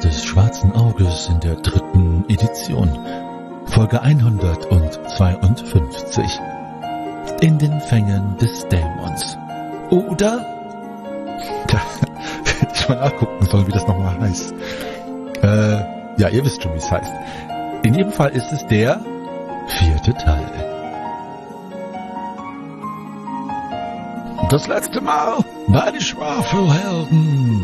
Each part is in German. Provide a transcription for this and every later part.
des Schwarzen Auges in der 3. Edition, Folge 152. In den Fängen des Dämons. Oder? Tja, hätte ich mal nachgucken sollen, wie das nochmal heißt. Ja, ihr wisst schon, wie es heißt. In jedem Fall ist es der 4. Teil. Das letzte Mal bei den Schwafelhelden.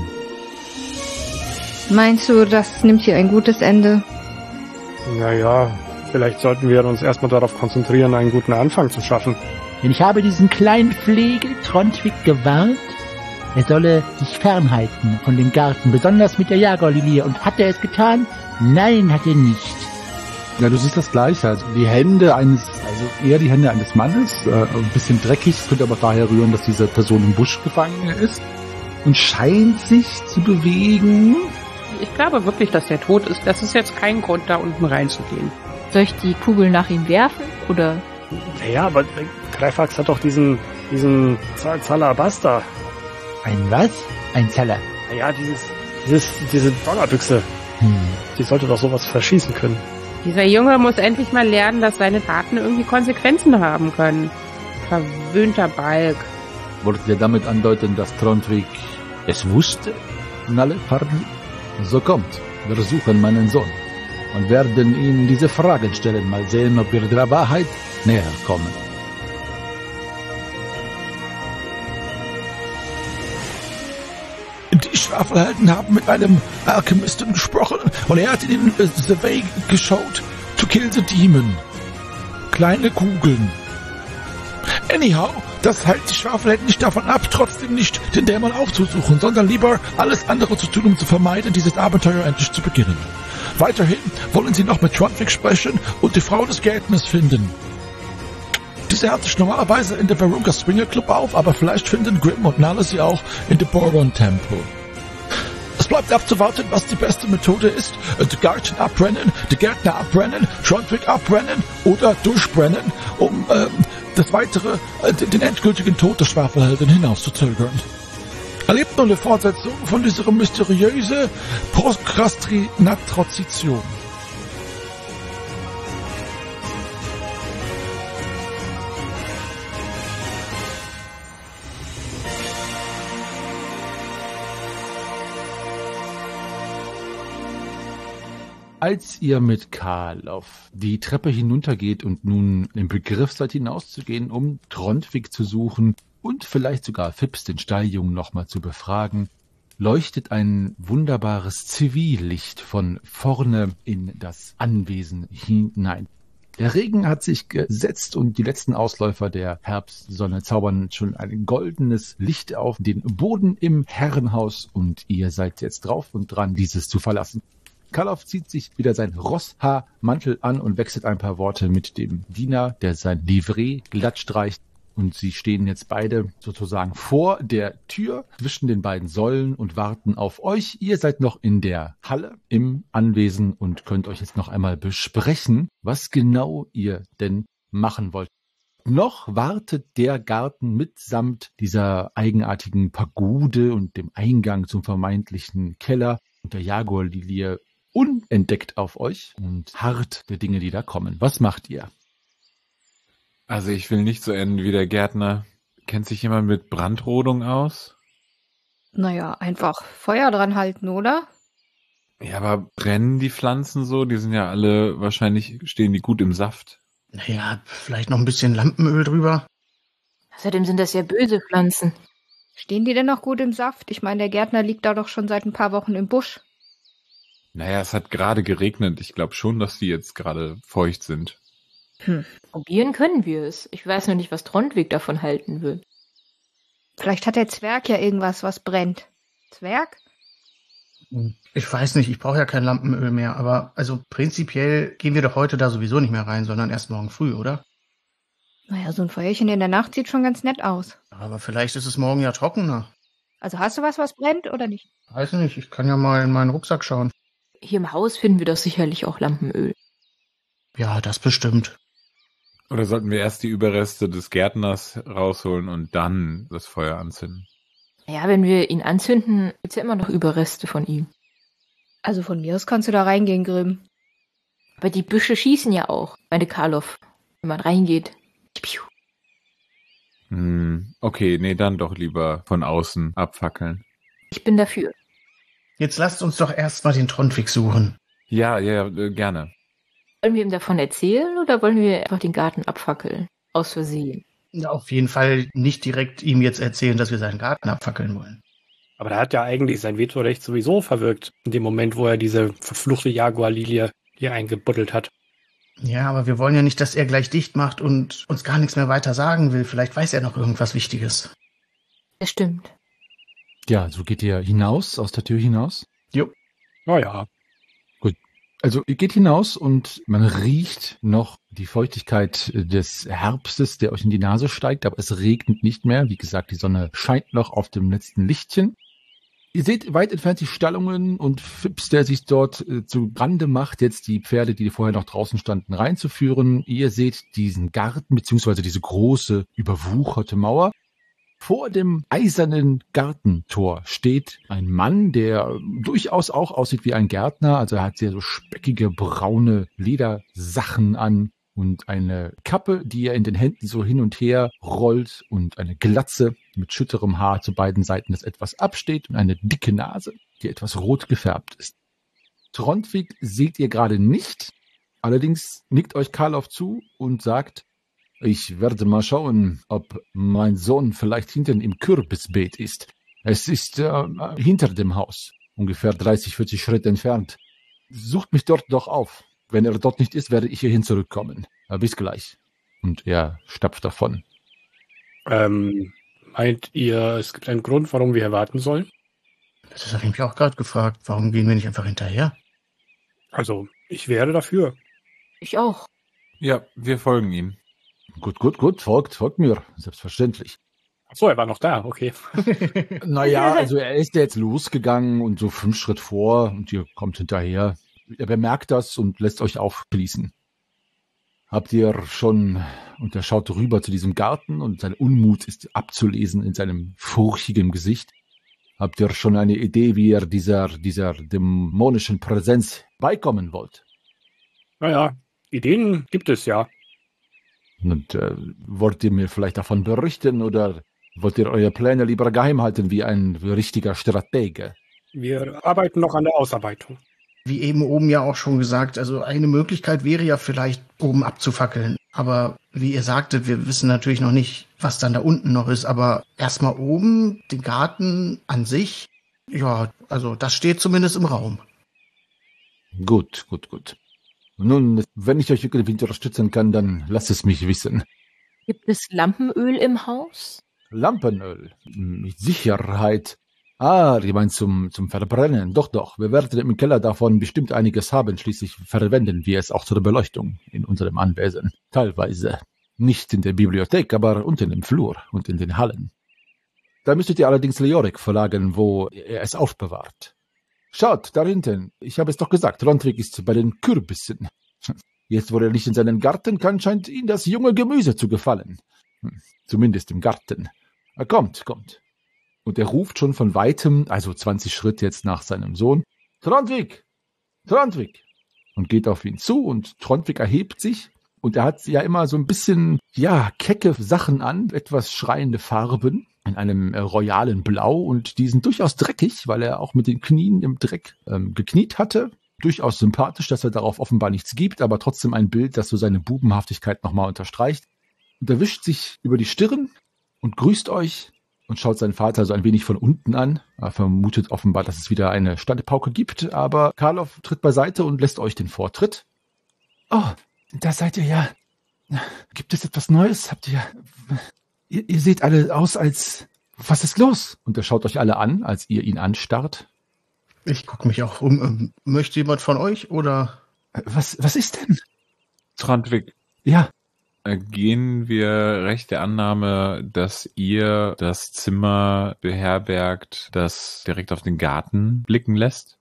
Meinst du, das nimmt hier ein gutes Ende? Naja, vielleicht sollten wir uns erstmal darauf konzentrieren, einen guten Anfang zu schaffen. Denn ich habe diesen kleinen Flegel Trondvik gewarnt, er solle sich fernhalten von dem Garten, besonders mit der Jagerlilie. Und hat er es getan? Nein, hat er nicht. Ja, du siehst das Gleiche. Also die Hände eher die Hände eines Mannes, ein bisschen dreckig. Es könnte aber daher rühren, dass diese Person im Busch gefangen ist und scheint sich zu bewegen. Ich glaube wirklich, dass der tot ist. Das ist jetzt kein Grund, da unten reinzugehen. Soll ich die Kugel nach ihm werfen, oder? Ja, aber Greifax hat doch diesen Zalabasta. Ein was? Ein Zeller. Naja, diese Donnerbüchse. Die sollte doch sowas verschießen können. Dieser Junge muss endlich mal lernen, dass seine Taten irgendwie Konsequenzen haben können. Verwöhnter Balk. Wolltet ihr damit andeuten, dass Trondvik es wusste? Nalle Pardi? So kommt, wir suchen meinen Sohn und werden ihm diese Fragen stellen. Mal sehen, ob wir der Wahrheit näher kommen. Die Schwafelhelden haben mit einem Alchemisten gesprochen und er hat in the way geschaut to kill the demon. Kleine Kugeln. Anyhow, das hält die Schwafelhelden nicht davon ab, trotzdem nicht den Dämon aufzusuchen, sondern lieber alles andere zu tun, um zu vermeiden, dieses Abenteuer endlich zu beginnen. Weiterhin wollen sie noch mit Trondvik sprechen und die Frau des Gärtners finden. Diese hält sich normalerweise in der Virunga Swinger Club auf, aber vielleicht finden Grimm und Nalle sie auch in der Boron Temple. Es bleibt abzuwarten, was die beste Methode ist. Den Garten abbrennen, den Gärtner abbrennen, Trondvik abbrennen oder durchbrennen, um das weitere, den endgültigen Tod der Schwafelhelden hinauszuzögern. Erlebt nun eine Fortsetzung von dieser mysteriösen Prokrastination. Als ihr mit Karl auf die Treppe hinuntergeht und nun im Begriff seid hinauszugehen, um Trondvik zu suchen und vielleicht sogar Fips, den Stalljungen, nochmal zu befragen, leuchtet ein wunderbares Zivillicht von vorne in das Anwesen hinein. Der Regen hat sich gesetzt und die letzten Ausläufer der Herbstsonne zaubern schon ein goldenes Licht auf den Boden im Herrenhaus und ihr seid jetzt drauf und dran, dieses zu verlassen. Karloff zieht sich wieder sein Rosshaarmantel an und wechselt ein paar Worte mit dem Diener, der sein Livret glatt streicht. Und sie stehen jetzt beide sozusagen vor der Tür zwischen den beiden Säulen und warten auf euch. Ihr seid noch in der Halle im Anwesen und könnt euch jetzt noch einmal besprechen, was genau ihr denn machen wollt. Noch wartet der Garten mitsamt dieser eigenartigen Pagode und dem Eingang zum vermeintlichen Keller und der Jaguarlilie unentdeckt auf euch und harrt der Dinge, die da kommen. Was macht ihr? Also ich will nicht so enden wie der Gärtner. Kennt sich jemand mit Brandrodung aus? Naja, einfach Feuer dran halten, oder? Ja, aber brennen die Pflanzen so? Die sind ja alle, wahrscheinlich stehen die gut im Saft. Naja, vielleicht noch ein bisschen Lampenöl drüber. Außerdem sind das ja böse Pflanzen. Stehen die denn noch gut im Saft? Ich meine, der Gärtner liegt da doch schon seit ein paar Wochen im Busch. Naja, es hat gerade geregnet. Ich glaube schon, dass die jetzt gerade feucht sind. Probieren können wir es. Ich weiß nur nicht, was Trondvik davon halten will. Vielleicht hat der Zwerg ja irgendwas, was brennt. Zwerg? Ich weiß nicht, ich brauche ja kein Lampenöl mehr, aber also prinzipiell gehen wir doch heute da sowieso nicht mehr rein, sondern erst morgen früh, oder? Naja, so ein Feuerchen in der Nacht sieht schon ganz nett aus. Aber vielleicht ist es morgen ja trockener. Also hast du was brennt oder nicht? Weiß nicht, ich kann ja mal in meinen Rucksack schauen. Hier im Haus finden wir doch sicherlich auch Lampenöl. Ja, das bestimmt. Oder sollten wir erst die Überreste des Gärtners rausholen und dann das Feuer anzünden? Ja, wenn wir ihn anzünden, gibt's ja immer noch Überreste von ihm. Also von mir aus kannst du da reingehen, Grimm. Aber die Büsche schießen ja auch, meine Karloff, wenn man reingeht. Piu. Okay, nee, dann doch lieber von außen abfackeln. Ich bin dafür. Jetzt lasst uns doch erstmal den Trondwig suchen. Ja, gerne. Wollen wir ihm davon erzählen oder wollen wir einfach den Garten abfackeln? Aus Versehen. Ja, auf jeden Fall nicht direkt ihm jetzt erzählen, dass wir seinen Garten abfackeln wollen. Aber er hat ja eigentlich sein Vetorecht sowieso verwirkt, in dem Moment, wo er diese verfluchte Jaguar-Lilie hier eingebuddelt hat. Ja, aber wir wollen ja nicht, dass er gleich dicht macht und uns gar nichts mehr weiter sagen will. Vielleicht weiß er noch irgendwas Wichtiges. Das stimmt. Ja, so geht ihr hinaus, aus der Tür hinaus. Jo. Naja. Also ihr geht hinaus und man riecht noch die Feuchtigkeit des Herbstes, der euch in die Nase steigt, aber es regnet nicht mehr. Wie gesagt, die Sonne scheint noch auf dem letzten Lichtchen. Ihr seht weit entfernt die Stallungen und Fips, der sich dort zu Rande macht, jetzt die Pferde, die vorher noch draußen standen, reinzuführen. Ihr seht diesen Garten beziehungsweise diese große, überwucherte Mauer. Vor dem eisernen Gartentor steht ein Mann, der durchaus auch aussieht wie ein Gärtner. Also er hat sehr so speckige, braune Ledersachen an und eine Kappe, die er in den Händen so hin und her rollt und eine Glatze mit schütterem Haar zu beiden Seiten, das etwas absteht und eine dicke Nase, die etwas rot gefärbt ist. Trondwig seht ihr gerade nicht. Allerdings nickt euch Karloff zu und sagt: Ich werde mal schauen, ob mein Sohn vielleicht hinten im Kürbisbeet ist. Es ist hinter dem Haus, ungefähr 30, 40 Schritte entfernt. Sucht mich dort doch auf. Wenn er dort nicht ist, werde ich hierhin zurückkommen. Bis gleich. Und er stapft davon. Meint ihr, es gibt einen Grund, warum wir hier warten sollen? Das habe ich mich auch gerade gefragt. Warum gehen wir nicht einfach hinterher? Also, ich wäre dafür. Ich auch. Ja, wir folgen ihm. Gut. Folgt mir. Selbstverständlich. Ach so, er war noch da, okay. Naja, also er ist jetzt losgegangen und so 5 Schritt vor und ihr kommt hinterher. Er bemerkt das und lässt euch aufschließen. Habt ihr schon, und er schaut rüber zu diesem Garten und sein Unmut ist abzulesen in seinem furchigen Gesicht. Habt ihr schon eine Idee, wie ihr dieser dämonischen Präsenz beikommen wollt? Naja, Ideen gibt es ja. Und wollt ihr mir vielleicht davon berichten oder wollt ihr eure Pläne lieber geheim halten wie ein richtiger Stratege? Wir arbeiten noch an der Ausarbeitung. Wie eben oben ja auch schon gesagt, also eine Möglichkeit wäre ja vielleicht, oben abzufackeln. Aber wie ihr sagtet, wir wissen natürlich noch nicht, was dann da unten noch ist. Aber erstmal oben, den Garten an sich, ja, also das steht zumindest im Raum. Gut. Nun, wenn ich euch irgendwie unterstützen kann, dann lasst es mich wissen. Gibt es Lampenöl im Haus? Lampenöl? Mit Sicherheit. Ihr meint zum Verbrennen? Doch. Wir werden im Keller davon bestimmt einiges haben. Schließlich verwenden wir es auch zur Beleuchtung in unserem Anwesen. Teilweise. Nicht in der Bibliothek, aber unten im Flur und in den Hallen. Da müsstet ihr allerdings Leorik verlagen, wo er es aufbewahrt. Schaut, da hinten. Ich habe es doch gesagt, Trondwig ist bei den Kürbissen. Jetzt, wo er nicht in seinen Garten kann, scheint ihm das junge Gemüse zu gefallen. Zumindest im Garten. Kommt. Und er ruft schon von weitem, also 20 Schritt jetzt nach seinem Sohn, Trondwig! Und geht auf ihn zu und Trondwig erhebt sich. Und er hat ja immer so ein bisschen, kecke Sachen an, etwas schreiende Farben in einem royalen Blau. Und die sind durchaus dreckig, weil er auch mit den Knien im Dreck gekniet hatte. Durchaus sympathisch, dass er darauf offenbar nichts gibt, aber trotzdem ein Bild, das so seine Bubenhaftigkeit nochmal unterstreicht. Und er wischt sich über die Stirn und grüßt euch und schaut seinen Vater so ein wenig von unten an. Er vermutet offenbar, dass es wieder eine Standpauke gibt, aber Karloff tritt beiseite und lässt euch den Vortritt. Oh, da seid ihr ja. Gibt es etwas Neues? Habt ihr... Ihr seht alle aus als... Was ist los? Und er schaut euch alle an, als ihr ihn anstarrt. Ich gucke mich auch um. Möchte jemand von euch, oder? Was ist denn? Trondwig. Ja. Gehen wir recht der Annahme, dass ihr das Zimmer beherbergt, das direkt auf den Garten blicken lässt?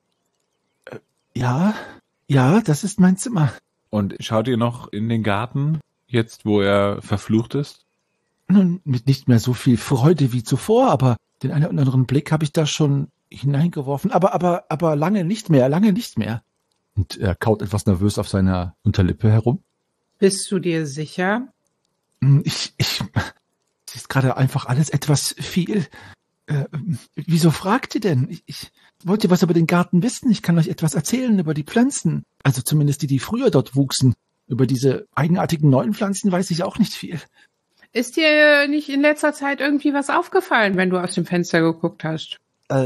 Ja, das ist mein Zimmer. Und schaut ihr noch in den Garten, jetzt wo er verflucht ist? Nun, mit nicht mehr so viel Freude wie zuvor, aber den einen oder anderen Blick habe ich da schon hineingeworfen, aber lange nicht mehr. Und er kaut etwas nervös auf seiner Unterlippe herum. Bist du dir sicher? Es ist gerade einfach alles etwas viel. Wieso fragt ihr denn? Ich wollte was über den Garten wissen. Ich kann euch etwas erzählen über die Pflanzen. Also zumindest die früher dort wuchsen. Über diese eigenartigen neuen Pflanzen weiß ich auch nicht viel. Ist dir nicht in letzter Zeit irgendwie was aufgefallen, wenn du aus dem Fenster geguckt hast?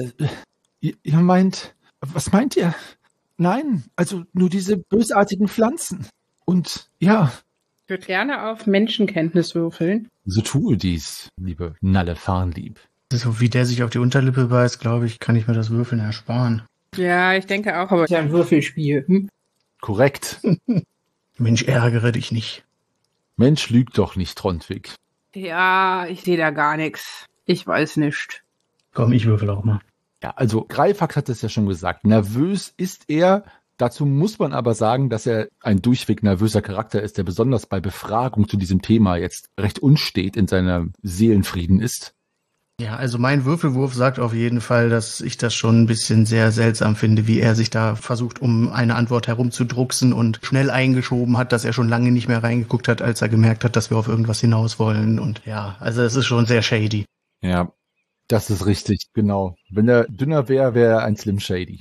Ihr meint, was meint ihr? Nein, also nur diese bösartigen Pflanzen. Und ja. Ich würde gerne auf Menschenkenntnis würfeln. So tue dies, liebe Nalle Farnlieb. So wie der sich auf die Unterlippe beißt, glaube ich, kann ich mir das Würfeln ersparen. Ja, ich denke auch, aber es ist ja ein Würfelspiel. Korrekt. Mensch, ärgere dich nicht. Mensch, lügt doch nicht, Trondwig. Ja, ich sehe da gar nichts. Ich weiß nicht. Komm, ich würfel auch mal. Ja, also Greifax hat es ja schon gesagt. Nervös ist er. Dazu muss man aber sagen, dass er ein durchweg nervöser Charakter ist, der besonders bei Befragung zu diesem Thema jetzt recht unstet in seinem Seelenfrieden ist. Ja, also mein Würfelwurf sagt auf jeden Fall, dass ich das schon ein bisschen sehr seltsam finde, wie er sich da versucht, um eine Antwort herumzudrucksen und schnell eingeschoben hat, dass er schon lange nicht mehr reingeguckt hat, als er gemerkt hat, dass wir auf irgendwas hinaus wollen. Und ja, also es ist schon sehr shady. Ja. Das ist richtig, genau. Wenn er dünner wäre, wäre er ein Slim Shady.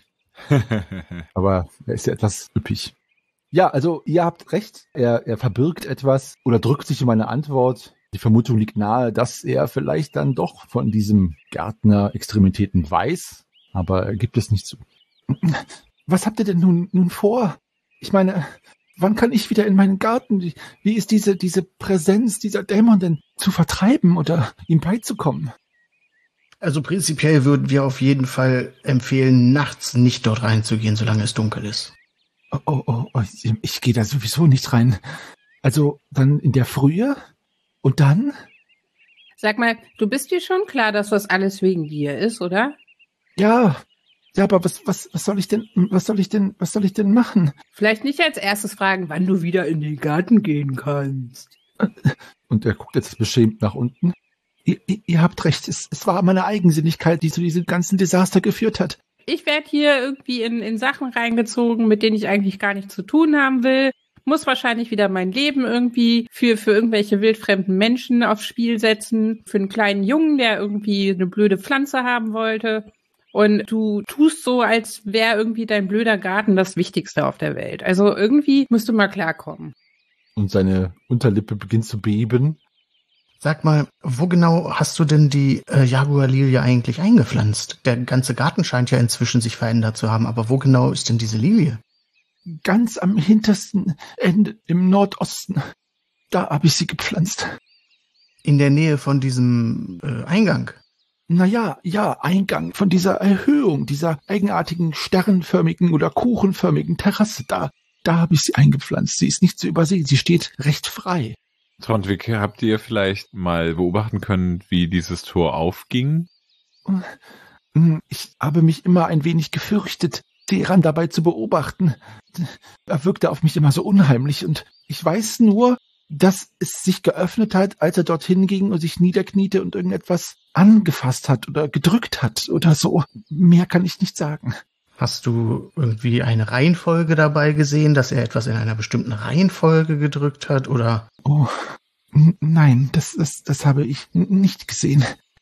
Aber er ist ja etwas üppig. Ja, also ihr habt recht. Er verbirgt etwas oder drückt sich um eine Antwort. Die Vermutung liegt nahe, dass er vielleicht dann doch von diesem Gärtner Extremitäten weiß, aber er gibt es nicht zu. Was habt ihr denn nun vor? Ich meine, wann kann ich wieder in meinen Garten? Wie ist diese Präsenz dieser Dämon denn zu vertreiben oder ihm beizukommen? Also prinzipiell würden wir auf jeden Fall empfehlen, nachts nicht dort reinzugehen, solange es dunkel ist. Oh, ich gehe da sowieso nicht rein. Also dann in der Frühe und dann? Sag mal, du bist dir schon klar, dass das alles wegen dir ist, oder? Ja, aber was soll ich denn machen? Vielleicht nicht als erstes fragen, wann du wieder in den Garten gehen kannst. Und er guckt jetzt beschämt nach unten. Ihr habt recht, es war meine Eigensinnigkeit, die zu diesem ganzen Desaster geführt hat. Ich werde hier irgendwie in Sachen reingezogen, mit denen ich eigentlich gar nichts zu tun haben will. Muss wahrscheinlich wieder mein Leben irgendwie für irgendwelche wildfremden Menschen aufs Spiel setzen. Für einen kleinen Jungen, der irgendwie eine blöde Pflanze haben wollte. Und du tust so, als wäre irgendwie dein blöder Garten das Wichtigste auf der Welt. Also irgendwie musst du mal klarkommen. Und seine Unterlippe beginnt zu beben. Sag mal, wo genau hast du denn die Jaguar-Lilie eigentlich eingepflanzt? Der ganze Garten scheint ja inzwischen sich verändert zu haben, aber wo genau ist denn diese Lilie? Ganz am hintersten Ende, im Nordosten. Da habe ich sie gepflanzt. In der Nähe von diesem Eingang? Naja, Eingang von dieser Erhöhung, dieser eigenartigen sternförmigen oder kuchenförmigen Terrasse. Da habe ich sie eingepflanzt. Sie ist nicht zu übersehen, sie steht recht frei. Trondwig, habt ihr vielleicht mal beobachten können, wie dieses Tor aufging? Ich habe mich immer ein wenig gefürchtet, Teheran dabei zu beobachten. Er wirkte auf mich immer so unheimlich und ich weiß nur, dass es sich geöffnet hat, als er dorthin ging und sich niederkniete und irgendetwas angefasst hat oder gedrückt hat oder so. Mehr kann ich nicht sagen. Hast du irgendwie eine Reihenfolge dabei gesehen, dass er etwas in einer bestimmten Reihenfolge gedrückt hat, oder? Oh, nein, das habe ich nicht gesehen.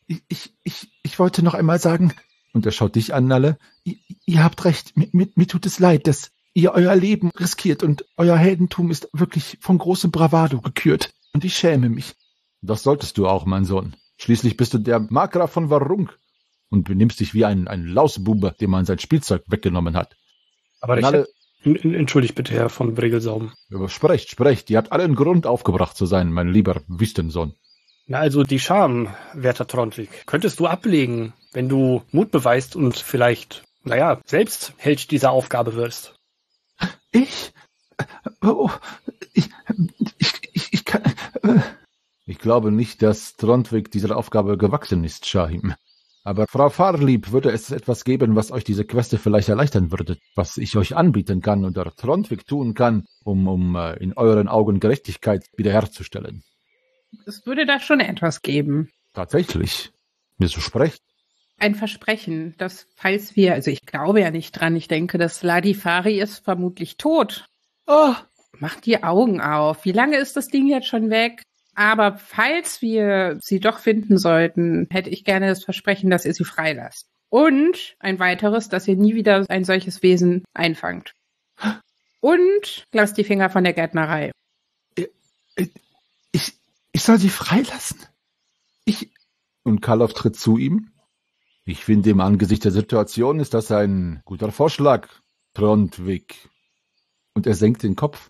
Ich wollte noch einmal sagen, und er schaut dich an, Nalle, ihr habt recht, mir tut es leid, dass ihr euer Leben riskiert und euer Heldentum ist wirklich von großem Bravado gekürt. Und ich schäme mich. Das solltest du auch, mein Sohn. Schließlich bist du der Markgraf von Varrung. Und benimmst dich wie ein Lausbube, dem man sein Spielzeug weggenommen hat. Aber entschuldigt bitte, Herr von Bregelsaum. Sprecht. Ihr habt alle einen Grund, aufgebracht zu sein, mein lieber Wüstensohn. Na, also die Scham, werter Trondwig, könntest du ablegen, wenn du Mut beweist und vielleicht, selbst Held dieser Aufgabe wirst. Ich? Ich kann... Ich glaube nicht, dass Trondwig dieser Aufgabe gewachsen ist, Shahim. Aber Frau Farlieb, würde es etwas geben, was euch diese Queste vielleicht erleichtern würde, was ich euch anbieten kann oder Trondwig tun kann, um in euren Augen Gerechtigkeit wiederherzustellen? Es würde da schon etwas geben. Tatsächlich. Wieso sprecht? ein Versprechen, dass falls wir, also ich glaube ja nicht dran, ich denke, dass Ladifari ist vermutlich tot. Oh, Mach die Augen auf. Wie lange ist das Ding jetzt schon weg? Aber falls wir sie doch finden sollten, hätte ich gerne das Versprechen, dass ihr sie freilasst. Und ein weiteres, dass ihr nie wieder ein solches Wesen einfangt. Und lasst die Finger von der Gärtnerei. ich soll sie freilassen. Und Karloff tritt zu ihm. Ich finde, im Angesicht der Situation ist das ein guter Vorschlag, Trondvik. Und er senkt den Kopf.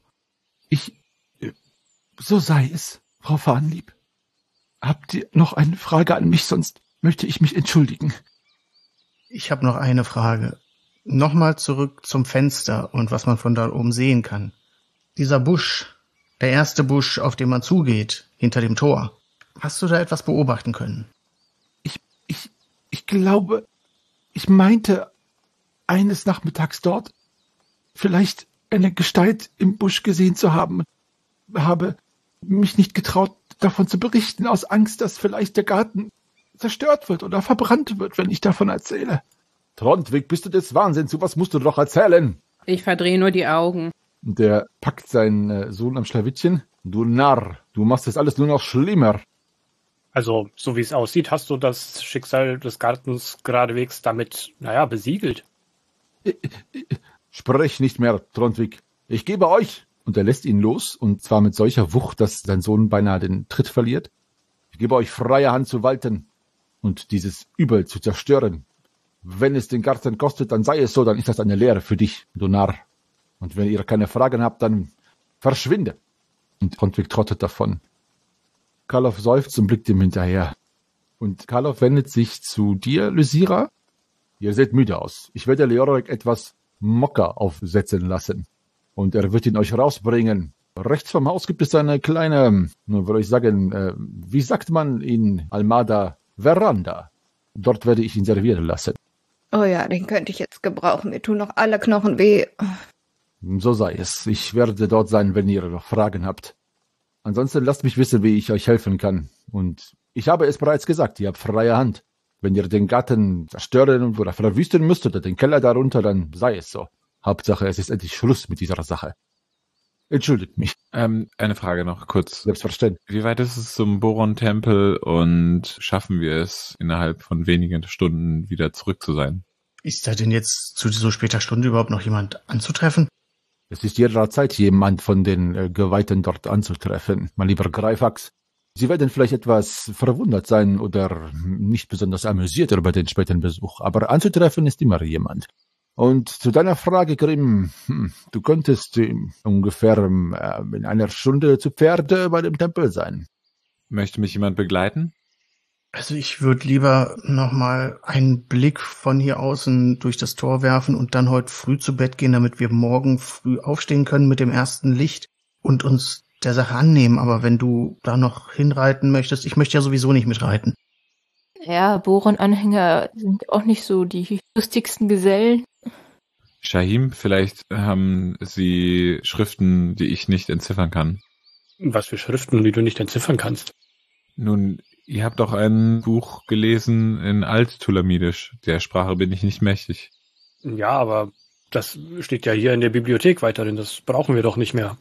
So sei es, Frau Farnlieb. Habt ihr noch eine Frage an mich, sonst möchte ich mich entschuldigen. Ich habe noch eine Frage. Nochmal zurück zum Fenster und was man von da oben sehen kann. Dieser Busch, der erste Busch, auf den man zugeht, hinter dem Tor. Hast du da etwas beobachten können? Ich glaube, ich meinte eines Nachmittags dort vielleicht eine Gestalt im Busch gesehen zu haben, habe mich nicht getraut, davon zu berichten, aus Angst, dass vielleicht der Garten zerstört wird oder verbrannt wird, wenn ich davon erzähle. Trondvik, bist du des Wahnsinns? So was musst du doch erzählen. Ich verdrehe nur die Augen. Und der packt seinen Sohn am Schlawittchen. Du Narr, du machst das alles nur noch schlimmer. Also, so wie es aussieht, hast du das Schicksal des Gartens geradewegs damit, besiegelt. Sprech nicht mehr, Trondvik. Ich gebe euch. Und er lässt ihn los, und zwar mit solcher Wucht, dass sein Sohn beinahe den Tritt verliert. Ich gebe euch freie Hand zu walten und dieses Übel zu zerstören. Wenn es den Garten kostet, dann sei es so, dann ist das eine Lehre für dich, du Narr. Und wenn ihr keine Fragen habt, dann verschwinde. Und Trondvik trottet davon. Karloff seufzt und blickt ihm hinterher. Und Karloff wendet sich zu dir, Lysira. Ihr seht müde aus. Ich werde Leoric etwas Mokka aufsetzen lassen. Und er wird ihn euch rausbringen. Rechts vom Haus gibt es eine kleine, würde ich sagen, wie sagt man in Almada, Veranda. Dort werde ich ihn servieren lassen. Oh ja, den könnte ich jetzt gebrauchen. Mir tun noch alle Knochen weh. So sei es. Ich werde dort sein, wenn ihr noch Fragen habt. Ansonsten lasst mich wissen, wie ich euch helfen kann. Und ich habe es bereits gesagt, ihr habt freie Hand. Wenn ihr den Garten zerstören oder verwüsten müsst oder den Keller darunter, dann sei es so. Hauptsache, es ist endlich Schluss mit dieser Sache. Entschuldigt mich. Eine Frage noch kurz. Selbstverständlich. Wie weit ist es zum Boron-Tempel und schaffen wir es, innerhalb von wenigen Stunden wieder zurück zu sein? Ist da denn jetzt zu so später Stunde überhaupt noch jemand anzutreffen? Es ist jederzeit jemand von den Geweihten dort anzutreffen, mein lieber Greifax. Sie werden vielleicht etwas verwundert sein oder nicht besonders amüsiert über den späten Besuch, aber anzutreffen ist immer jemand. Und zu deiner Frage, Grimm, du könntest ungefähr in einer Stunde zu Pferde bei dem Tempel sein. Möchte mich jemand begleiten? Also ich würde lieber nochmal einen Blick von hier außen durch das Tor werfen und dann heute früh zu Bett gehen, damit wir morgen früh aufstehen können mit dem ersten Licht und uns der Sache annehmen. Aber wenn du da noch hinreiten möchtest, ich möchte ja sowieso nicht mitreiten. Ja, Boron-Anhänger sind auch nicht so die lustigsten Gesellen. Shahim, vielleicht haben Sie Schriften, die ich nicht entziffern kann. Was für Schriften, die du nicht entziffern kannst? Nun, ihr habt doch ein Buch gelesen in Alt-Tulamidisch. Der Sprache bin ich nicht mächtig. Ja, aber das steht ja hier in der Bibliothek weiterhin. Das brauchen wir doch nicht mehr.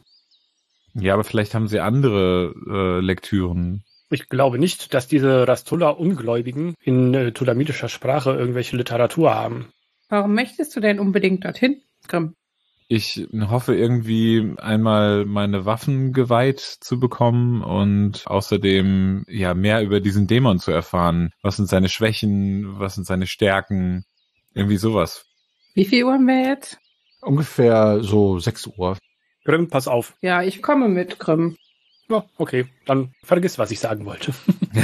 Ja, aber vielleicht haben Sie andere Lektüren. Ich glaube nicht, dass diese Rastulla-Ungläubigen in tulamidischer Sprache irgendwelche Literatur haben. Warum möchtest du denn unbedingt dorthin, Grimm? Ich hoffe irgendwie einmal meine Waffen geweiht zu bekommen und außerdem mehr über diesen Dämon zu erfahren. Was sind seine Schwächen, was sind seine Stärken, irgendwie sowas. Wie viel Uhr haben wir jetzt? Ungefähr so 6 Uhr. Grimm, pass auf. Ja, ich komme mit, Grimm. Ja, okay, dann vergiss, was ich sagen wollte.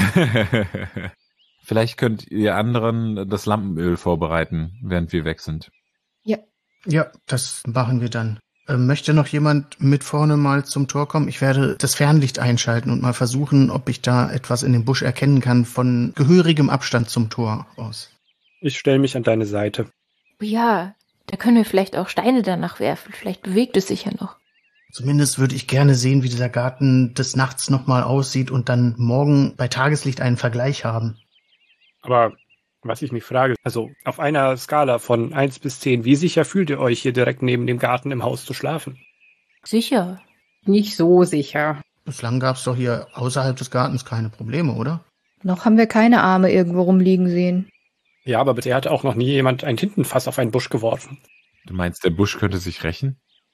Vielleicht könnt ihr anderen das Lampenöl vorbereiten, während wir weg sind. Ja, das machen wir dann. Möchte noch jemand mit vorne mal zum Tor kommen? Ich werde das Fernlicht einschalten und mal versuchen, ob ich da etwas in dem Busch erkennen kann von gehörigem Abstand zum Tor aus. Ich stelle mich an deine Seite. Oh ja, da können wir vielleicht auch Steine danach werfen. Vielleicht bewegt es sich ja noch. Zumindest würde ich gerne sehen, wie dieser Garten des Nachts nochmal aussieht und dann morgen bei Tageslicht einen Vergleich haben. Aber Was ich mich frage, also auf einer Skala von 1 bis 10, wie sicher fühlt ihr euch, hier direkt neben dem Garten im Haus zu schlafen? Sicher. Nicht so sicher. Bislang gab's doch hier außerhalb des Gartens keine Probleme, oder? Noch haben wir keine Arme irgendwo rumliegen sehen. Ja, aber bisher hat auch noch nie jemand ein Tintenfass auf einen Busch geworfen. Du meinst, der Busch könnte sich rächen?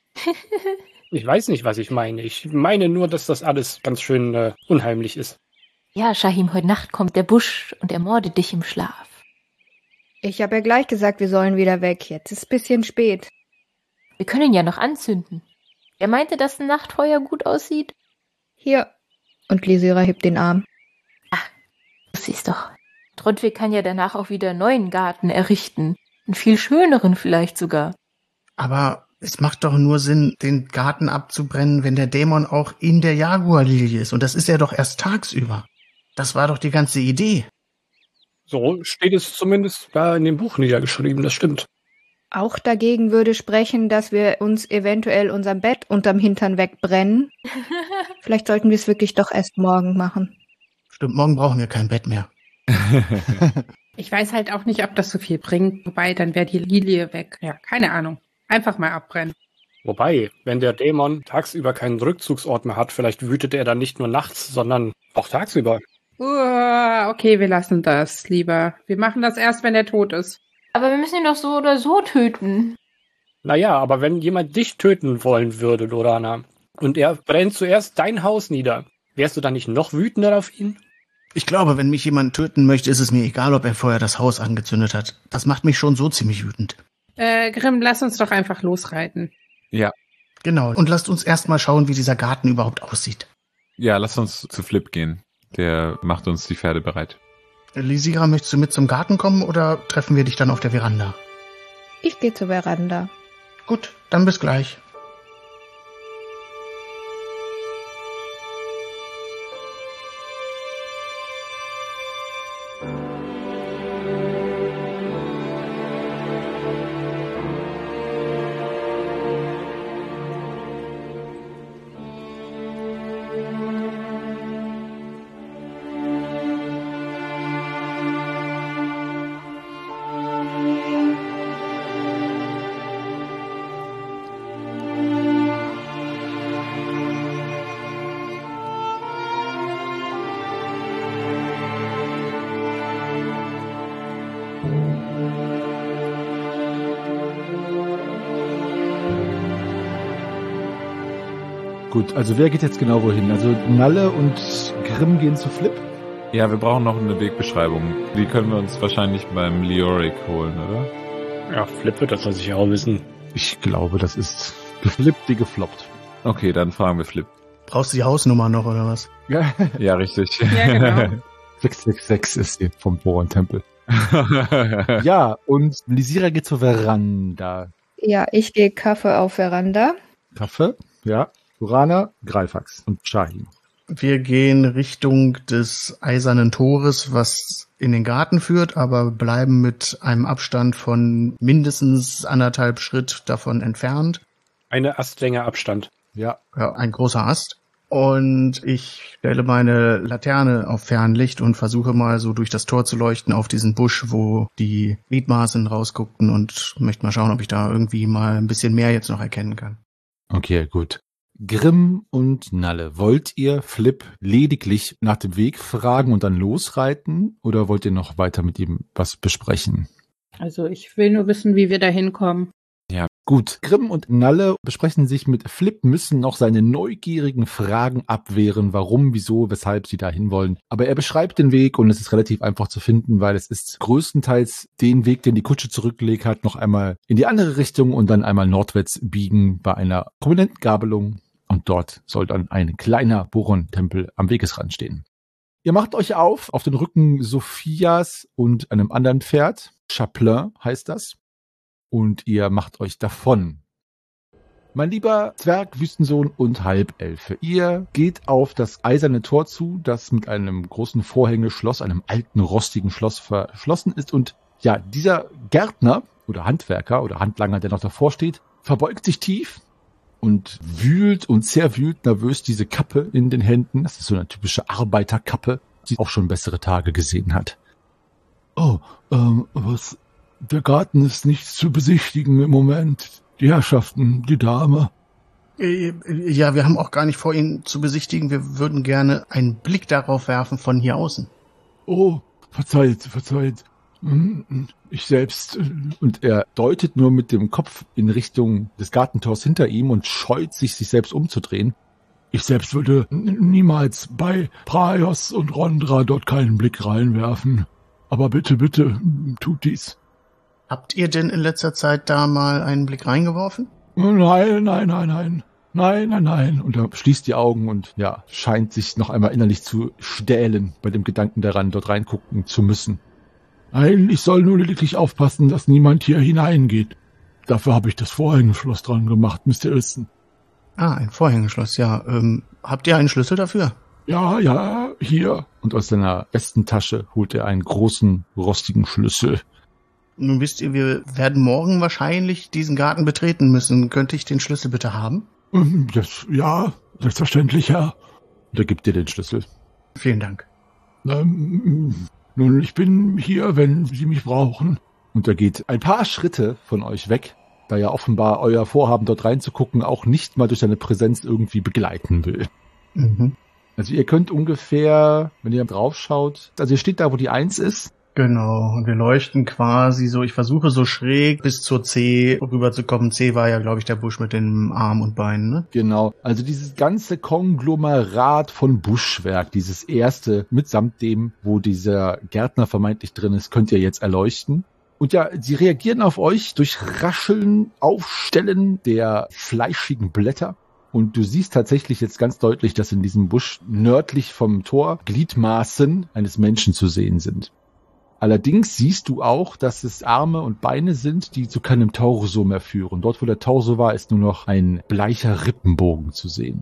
Ich weiß nicht, was ich meine. Ich meine nur, dass das alles ganz schön unheimlich ist. Ja, Shahim, heute Nacht kommt der Busch und ermordet dich im Schlaf. Ich habe ja gleich gesagt, wir sollen wieder weg. Jetzt ist es ein bisschen spät. Wir können ihn ja noch anzünden. Er meinte, dass ein Nachtfeuer gut aussieht. Hier. Und Lysira hebt den Arm. Du siehst doch. Trondwig kann ja danach auch wieder einen neuen Garten errichten. Einen viel schöneren vielleicht sogar. Aber es macht doch nur Sinn, den Garten abzubrennen, wenn der Dämon auch in der Jaguarlilie ist. Und das ist er doch erst tagsüber. Das war doch die ganze Idee. So steht es zumindest da in dem Buch niedergeschrieben, das stimmt. Auch dagegen würde sprechen, dass wir uns eventuell unser Bett unterm Hintern wegbrennen. Vielleicht sollten wir es wirklich doch erst morgen machen. Stimmt, morgen brauchen wir kein Bett mehr. Ich weiß halt auch nicht, ob das so viel bringt. Wobei, dann wäre die Lilie weg. Ja, keine Ahnung. Einfach mal abbrennen. Wobei, wenn der Dämon tagsüber keinen Rückzugsort mehr hat, vielleicht wütet er dann nicht nur nachts, sondern auch tagsüber. Okay, wir lassen das lieber. Wir machen das erst, wenn er tot ist. Aber wir müssen ihn doch so oder so töten. Naja, aber wenn jemand dich töten wollen würde, Lorana, und er brennt zuerst dein Haus nieder, wärst du dann nicht noch wütender auf ihn? Ich glaube, wenn mich jemand töten möchte, ist es mir egal, ob er vorher das Haus angezündet hat. Das macht mich schon so ziemlich wütend. Grimm, lass uns doch einfach losreiten. Ja. Genau. Und lasst uns erstmal schauen, wie dieser Garten überhaupt aussieht. Ja, lass uns zu Flip gehen. Der macht uns die Pferde bereit. Lysira, möchtest du mit zum Garten kommen oder treffen wir dich dann auf der Veranda? Ich gehe zur Veranda. Gut, dann bis gleich. Gut, also wer geht jetzt genau wohin? Also Nalle und Grimm gehen zu Flip? Ja, wir brauchen noch eine Wegbeschreibung. Die können wir uns wahrscheinlich beim Leoric holen, oder? Ja, Flip wird das sicher auch wissen. Ich glaube, das ist geflippt wie gefloppt. Okay, dann fragen wir Flip. Brauchst du die Hausnummer noch, oder was? Ja, Ja, richtig. Ja, genau. 666 ist hier vom Boron-Tempel. Ja, und Lysira geht zur Veranda. Ja, ich gehe Kaffee auf Veranda. Kaffee, ja. Lorana, Greifax und Shahim. Wir gehen Richtung des eisernen Tores, was in den Garten führt, aber bleiben mit einem Abstand von mindestens 1,5 Schritt davon entfernt. Eine Astlänge Abstand. Ja. Ja, ein großer Ast. Und ich stelle meine Laterne auf Fernlicht und versuche mal so durch das Tor zu leuchten auf diesen Busch, wo die Gliedmaßen rausguckten und möchte mal schauen, ob ich da irgendwie mal ein bisschen mehr jetzt noch erkennen kann. Okay, gut. Grimm und Nalle, wollt ihr Flip lediglich nach dem Weg fragen und dann losreiten oder wollt ihr noch weiter mit ihm was besprechen? Also ich will nur wissen, wie wir da hinkommen. Gut, Grimm und Nalle besprechen sich mit Flip, müssen noch seine neugierigen Fragen abwehren, warum, wieso, weshalb sie da hinwollen. Aber er beschreibt den Weg und es ist relativ einfach zu finden, weil es ist größtenteils den Weg, den die Kutsche zurückgelegt hat, noch einmal in die andere Richtung und dann einmal nordwärts biegen bei einer prominenten Gabelung. Und dort soll dann ein kleiner Boron-Tempel am Wegesrand stehen. Ihr macht euch auf den Rücken Sophias und einem anderen Pferd. Chaplin heißt das. Und ihr macht euch davon. Mein lieber Zwerg, Wüstensohn und Halbelfe, ihr geht auf das eiserne Tor zu, das mit einem großen Vorhängeschloss, einem alten, rostigen Schloss verschlossen ist. Und ja, dieser Gärtner oder Handwerker oder Handlanger, der noch davor steht, verbeugt sich tief und wühlt und zerwühlt nervös diese Kappe in den Händen. Das ist so eine typische Arbeiterkappe, die auch schon bessere Tage gesehen hat. Oh, was? Der Garten ist nichts zu besichtigen im Moment. Die Herrschaften, die Dame. Ja, wir haben auch gar nicht vor, ihn zu besichtigen. Wir würden gerne einen Blick darauf werfen von hier außen. Oh, verzeiht. Ich selbst. Und er deutet nur mit dem Kopf in Richtung des Gartentors hinter ihm und scheut sich selbst umzudrehen. Ich selbst würde niemals bei Praios und Rondra dort keinen Blick reinwerfen. Aber bitte, tut dies. Habt ihr denn in letzter Zeit da mal einen Blick reingeworfen? Nein. Und er schließt die Augen und ja, scheint sich noch einmal innerlich zu stählen bei dem Gedanken daran, dort reingucken zu müssen. Nein, ich soll nur lediglich aufpassen, dass niemand hier hineingeht. Dafür habe ich das Vorhängeschloss dran gemacht, Mr. Ilson. Ah, ein Vorhängeschloss, ja. Habt ihr einen Schlüssel dafür? Ja, hier. Und aus seiner Westentasche holt er einen großen, rostigen Schlüssel. Nun wisst ihr, wir werden morgen wahrscheinlich diesen Garten betreten müssen. Könnte ich den Schlüssel bitte haben? Ja, selbstverständlich, Herr. Und er gibt dir den Schlüssel. Vielen Dank. Nun, ich bin hier, wenn Sie mich brauchen. Und er geht ein paar Schritte von euch weg, da ja offenbar euer Vorhaben, dort reinzugucken, auch nicht mal durch seine Präsenz irgendwie begleiten will. Mhm. Also ihr könnt ungefähr, wenn ihr drauf schaut, also ihr steht da, wo die 1 ist. Genau, und wir leuchten quasi so, ich versuche so schräg bis zur C rüberzukommen. C war ja, glaube ich, der Busch mit den Armen und Beinen, ne? Genau, also dieses ganze Konglomerat von Buschwerk, dieses erste mitsamt dem, wo dieser Gärtner vermeintlich drin ist, könnt ihr jetzt erleuchten. Und ja, sie reagieren auf euch durch Rascheln, Aufstellen der fleischigen Blätter. Und du siehst tatsächlich jetzt ganz deutlich, dass in diesem Busch nördlich vom Tor Gliedmaßen eines Menschen zu sehen sind. Allerdings siehst du auch, dass es Arme und Beine sind, die zu keinem Torso mehr führen. Dort, wo der Torso war, ist nur noch ein bleicher Rippenbogen zu sehen.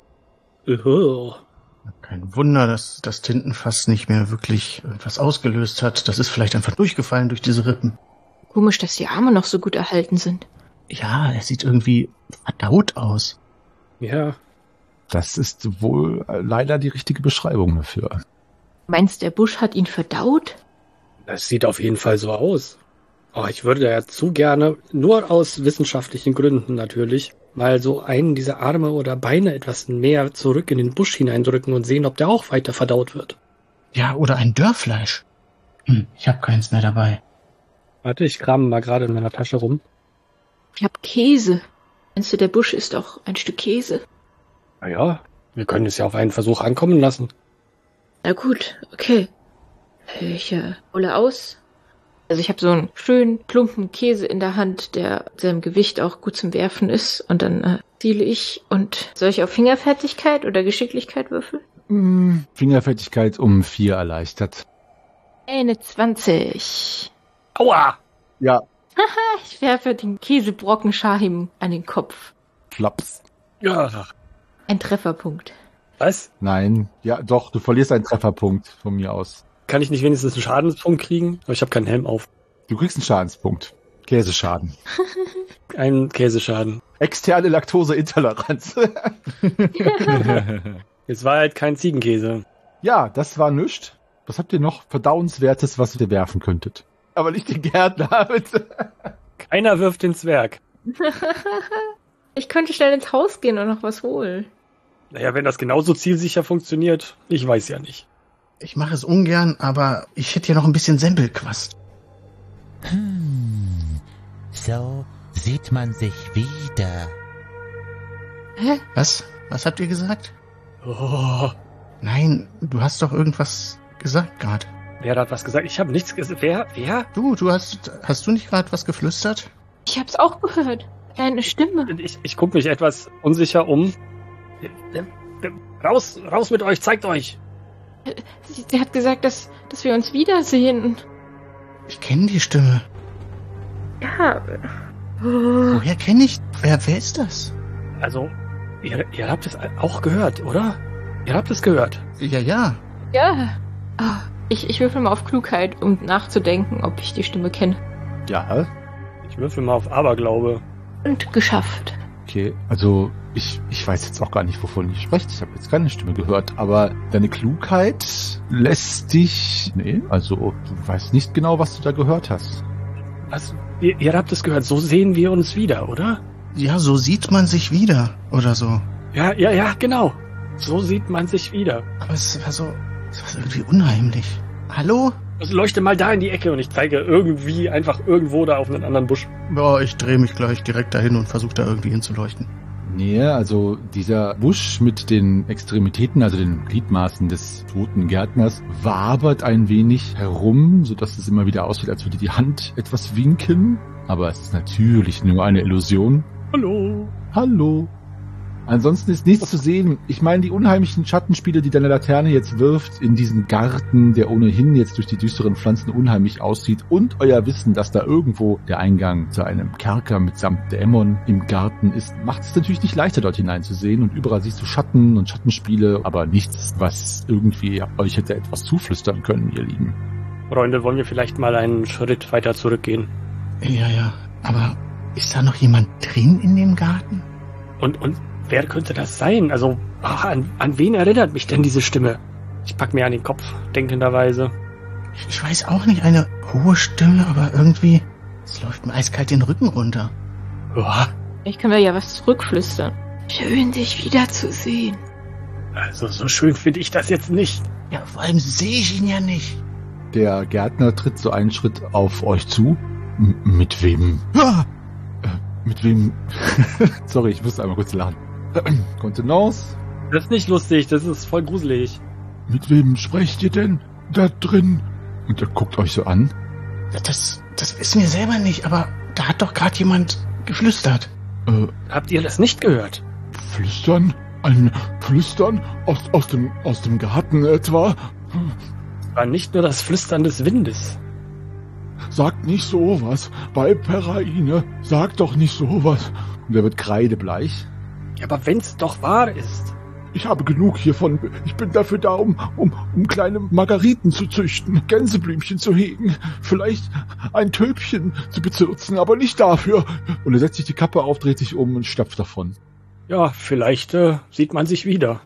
Kein Wunder, dass das Tintenfass nicht mehr wirklich etwas ausgelöst hat. Das ist vielleicht einfach durchgefallen durch diese Rippen. Komisch, dass die Arme noch so gut erhalten sind. Ja, er sieht irgendwie verdaut aus. Ja. Das ist wohl leider die richtige Beschreibung dafür. Meinst du, der Busch hat ihn verdaut? Das sieht auf jeden Fall so aus. Oh, ich würde ja zu gerne, nur aus wissenschaftlichen Gründen natürlich, mal so einen dieser Arme oder Beine etwas mehr zurück in den Busch hineindrücken und sehen, ob der auch weiter verdaut wird. Ja, oder ein Dörrfleisch. Ich habe keins mehr dabei. Warte, ich krame mal gerade in meiner Tasche rum. Ich hab Käse. Meinst du, der Busch ist doch ein Stück Käse? Naja, wir können es ja auf einen Versuch ankommen lassen. Na gut, okay. Ich hole aus. Also ich habe so einen schönen, plumpen Käse in der Hand, der seinem Gewicht auch gut zum Werfen ist. Und dann ziele ich. Und soll ich auf Fingerfertigkeit oder Geschicklichkeit würfeln? Fingerfertigkeit um 4 erleichtert. Eine 20. Aua! Ja. Haha, ich werfe den Käsebrocken Shahim an den Kopf. Flaps. Ja. Ein Trefferpunkt. Was? Nein. Ja, doch, du verlierst einen Trefferpunkt von mir aus. Kann ich nicht wenigstens einen Schadenspunkt kriegen? Aber ich habe keinen Helm auf. Du kriegst einen Schadenspunkt. Käseschaden. Einen Käseschaden. Externe Laktoseintoleranz. Jetzt war halt kein Ziegenkäse. Ja, das war nichts. Was habt ihr noch Verdauenswertes, was ihr werfen könntet? Aber nicht den Gärtner, bitte. Keiner wirft den Zwerg. Ich könnte schnell ins Haus gehen und noch was holen. Naja, wenn das genauso zielsicher funktioniert, ich weiß ja nicht. Ich mache es ungern, aber ich hätte ja noch ein bisschen Sembelquast. So sieht man sich wieder. Hä? Was? Was habt ihr gesagt? Oh, Nein, du hast doch irgendwas gesagt gerade. wer hat was gesagt? Ich habe nichts gesagt. Wer? Du hast du nicht gerade was geflüstert? Ich hab's auch gehört. Deine Stimme. Ich gucke mich etwas unsicher um. Raus mit euch, zeigt euch. Sie hat gesagt, dass wir uns wiedersehen. Ich kenne die Stimme. Ja. Woher kenne ich? Wer ist das? Also, ihr habt es auch gehört, oder? Ihr habt es gehört. Ja. Ja. Oh, ich würfel mal auf Klugheit, um nachzudenken, ob ich die Stimme kenne. Ja. Ich würfel mal auf Aberglaube. Und geschafft. Okay, also ich weiß jetzt auch gar nicht, wovon ihr sprecht. Ich habe jetzt keine Stimme gehört, aber deine Klugheit lässt dich... Nee, also du weißt nicht genau, was du da gehört hast. Also, ihr habt es gehört, so sehen wir uns wieder, oder? Ja, so sieht man sich wieder, oder so. Ja, genau. So sieht man sich wieder. Aber es war irgendwie unheimlich. Hallo? Also leuchte mal da in die Ecke und ich zeige irgendwie einfach irgendwo da auf einen anderen Busch. Ja, ich drehe mich gleich direkt dahin und versuche da irgendwie hinzuleuchten. Nee, also dieser Busch mit den Extremitäten, also den Gliedmaßen des toten Gärtners, wabert ein wenig herum, sodass es immer wieder aussieht, als würde die Hand etwas winken. Aber es ist natürlich nur eine Illusion. Hallo. Ansonsten ist nichts zu sehen. Ich meine, die unheimlichen Schattenspiele, die deine Laterne jetzt wirft in diesen Garten, der ohnehin jetzt durch die düsteren Pflanzen unheimlich aussieht, und euer Wissen, dass da irgendwo der Eingang zu einem Kerker mitsamt Dämon im Garten ist, macht es natürlich nicht leichter, dort hineinzusehen. Und überall siehst du Schatten und Schattenspiele, aber nichts, was irgendwie euch hätte etwas zuflüstern können, ihr Lieben. Freunde, wollen wir vielleicht mal einen Schritt weiter zurückgehen? Ja, aber ist da noch jemand drin in dem Garten? Und wer könnte das sein? Also, an wen erinnert mich denn diese Stimme? Ich pack mir an den Kopf, denkenderweise. Ich weiß auch nicht, eine hohe Stimme, aber irgendwie, es läuft mir eiskalt den Rücken runter. Uah. Ich kann mir ja was zurückflüstern. Schön, dich wiederzusehen. Also, so schön finde ich das jetzt nicht. Ja, vor allem sehe ich ihn ja nicht. Der Gärtner tritt so einen Schritt auf euch zu. Mit wem? Mit wem? Sorry, ich musste einmal kurz lachen. Contenance? Das ist nicht lustig, das ist voll gruselig. Mit wem sprecht ihr denn da drin? Und er guckt euch so an. Das wissen wir selber nicht, aber da hat doch gerade jemand geflüstert. Habt ihr das nicht gehört? Flüstern? Ein Flüstern aus dem Garten etwa? War nicht nur das Flüstern des Windes. Sagt nicht sowas. Bei Peraine. Sagt doch nicht sowas. Und er wird kreidebleich. Ja, aber wenn's doch wahr ist. Ich habe genug hiervon. Ich bin dafür da, um kleine Margariten zu züchten, Gänseblümchen zu hegen, vielleicht ein Tölpchen zu bezirzen, aber nicht dafür. Und er setzt sich die Kappe auf, dreht sich um und stapft davon. Ja, vielleicht sieht man sich wieder.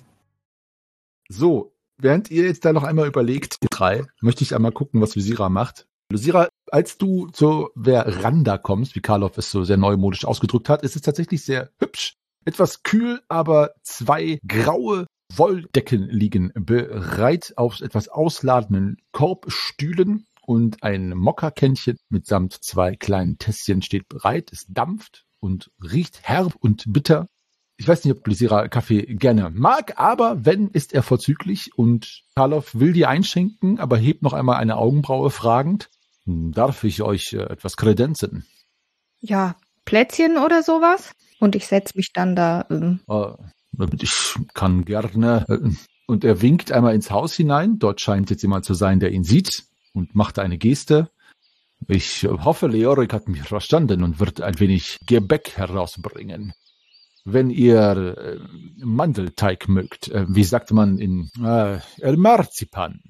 So, während ihr jetzt da noch einmal überlegt, ihr drei, möchte ich einmal gucken, was Lysira macht. Lysira, als du zur Veranda kommst, wie Karloff es so sehr neumodisch ausgedrückt hat, ist es tatsächlich sehr hübsch. Etwas kühl, aber 2 graue Wolldecken liegen bereit auf etwas ausladenden Korbstühlen und ein Mokkakännchen mitsamt 2 kleinen Tässchen steht bereit. Es dampft und riecht herb und bitter. Ich weiß nicht, ob Lysira Kaffee gerne mag, aber wenn, ist er vorzüglich und Karloff will dir einschenken, aber hebt noch einmal eine Augenbraue fragend. Darf ich euch etwas kredenzen? Ja, Plätzchen oder sowas? Und ich setze mich dann da. Ich kann gerne. Und er winkt einmal ins Haus hinein. Dort scheint jetzt jemand zu sein, der ihn sieht und macht eine Geste. Ich hoffe, Leorik hat mich verstanden und wird ein wenig Gebäck herausbringen. Wenn ihr Mandelteig mögt, wie sagt man in Marzipan?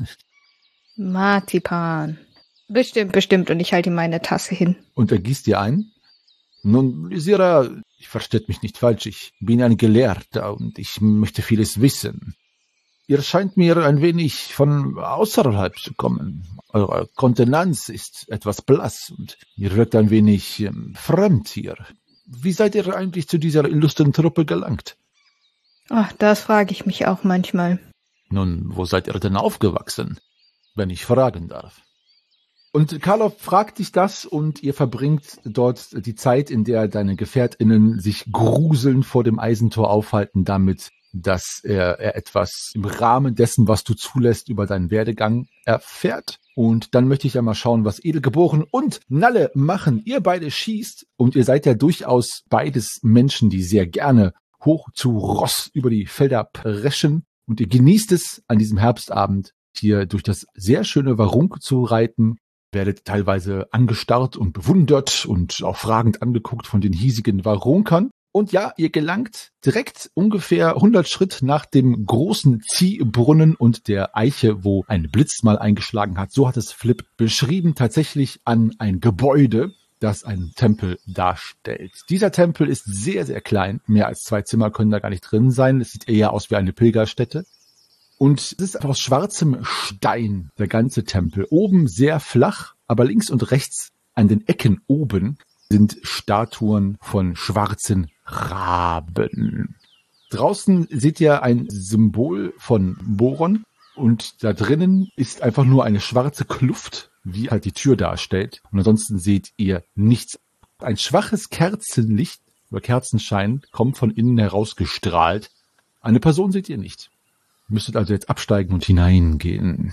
Marzipan. Bestimmt. Und ich halte ihm meine Tasse hin. Und er gießt dir ein. Nun, Lysira, ich versteht mich nicht falsch, ich bin ein Gelehrter und ich möchte vieles wissen. Ihr scheint mir ein wenig von außerhalb zu kommen. Eure Kontenanz ist etwas blass und ihr wirkt ein wenig fremd hier. Wie seid ihr eigentlich zu dieser illustren Truppe gelangt? Ach, das frage ich mich auch manchmal. Nun, wo seid ihr denn aufgewachsen, wenn ich fragen darf? Und Karloff fragt dich das und ihr verbringt dort die Zeit, in der deine GefährtInnen sich gruselnd vor dem Eisentor aufhalten, damit, dass er etwas im Rahmen dessen, was du zulässt, über deinen Werdegang erfährt. Und dann möchte ich einmal schauen, was Edelgeboren und Nalle machen. Ihr beide schießt und ihr seid ja durchaus beides Menschen, die sehr gerne hoch zu Ross über die Felder preschen. Und ihr genießt es, an diesem Herbstabend hier durch das sehr schöne Warunk zu reiten. Werdet teilweise angestarrt und bewundert und auch fragend angeguckt von den hiesigen Warunkern. Und ja, ihr gelangt direkt ungefähr 100 Schritt nach dem großen Ziehbrunnen und der Eiche, wo ein Blitz mal eingeschlagen hat. So hat es Flip beschrieben, tatsächlich an ein Gebäude. das einen Tempel darstellt. Dieser Tempel ist sehr, sehr klein. Mehr als 2 Zimmer können da gar nicht drin sein. Es sieht eher aus wie eine Pilgerstätte. Und es ist aus schwarzem Stein, der ganze Tempel. Oben sehr flach, aber links und rechts an den Ecken oben sind Statuen von schwarzen Raben. Draußen seht ihr ein Symbol von Boron und da drinnen ist einfach nur eine schwarze Kluft, wie halt die Tür darstellt. Und ansonsten seht ihr nichts. Ein schwaches Kerzenlicht oder Kerzenschein kommt von innen herausgestrahlt. Eine Person seht ihr nicht. Ihr müsstet also jetzt absteigen und hineingehen.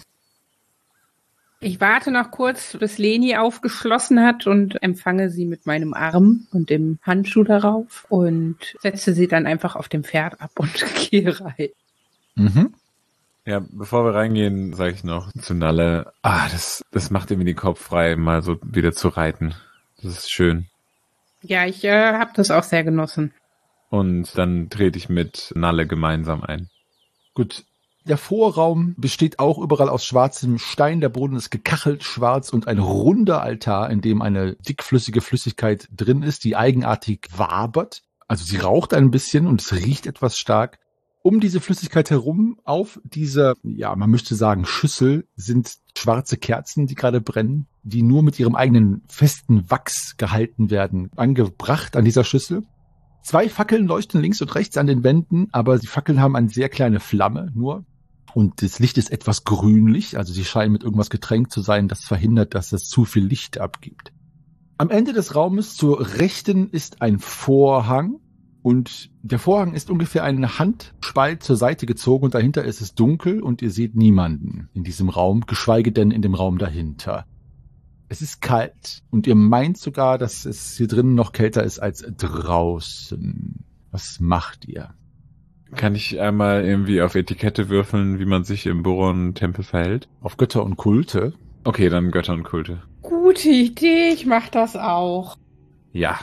Ich warte noch kurz, bis Leni aufgeschlossen hat und empfange sie mit meinem Arm und dem Handschuh darauf und setze sie dann einfach auf dem Pferd ab und gehe rein. Mhm. Ja, bevor wir reingehen, sage ich noch zu Nalle, das macht irgendwie den Kopf frei, mal so wieder zu reiten. Das ist schön. Ja, ich habe das auch sehr genossen. Und dann trete ich mit Nalle gemeinsam ein. Gut. Der Vorraum besteht auch überall aus schwarzem Stein. Der Boden ist gekachelt schwarz und ein runder Altar, in dem eine dickflüssige Flüssigkeit drin ist, die eigenartig wabert. Also sie raucht ein bisschen und es riecht etwas stark. Um diese Flüssigkeit herum, auf dieser, ja, man müsste sagen, Schüssel, sind schwarze Kerzen, die gerade brennen, die nur mit ihrem eigenen festen Wachs gehalten werden, angebracht an dieser Schüssel. 2 Fackeln leuchten links und rechts an den Wänden, aber die Fackeln haben eine sehr kleine Flamme nur. Und das Licht ist etwas grünlich, also sie scheinen mit irgendwas getränkt zu sein, das verhindert, dass es zu viel Licht abgibt. Am Ende des Raumes zur Rechten ist ein Vorhang und der Vorhang ist ungefähr einen Handspalt zur Seite gezogen und dahinter ist es dunkel und ihr seht niemanden in diesem Raum, geschweige denn in dem Raum dahinter. Es ist kalt und ihr meint sogar, dass es hier drinnen noch kälter ist als draußen. Was macht ihr? Kann ich einmal irgendwie auf Etikette würfeln, wie man sich im Boron-Tempel verhält? Auf Götter und Kulte? Okay, dann Götter und Kulte. Gute Idee, ich mach das auch. Ja,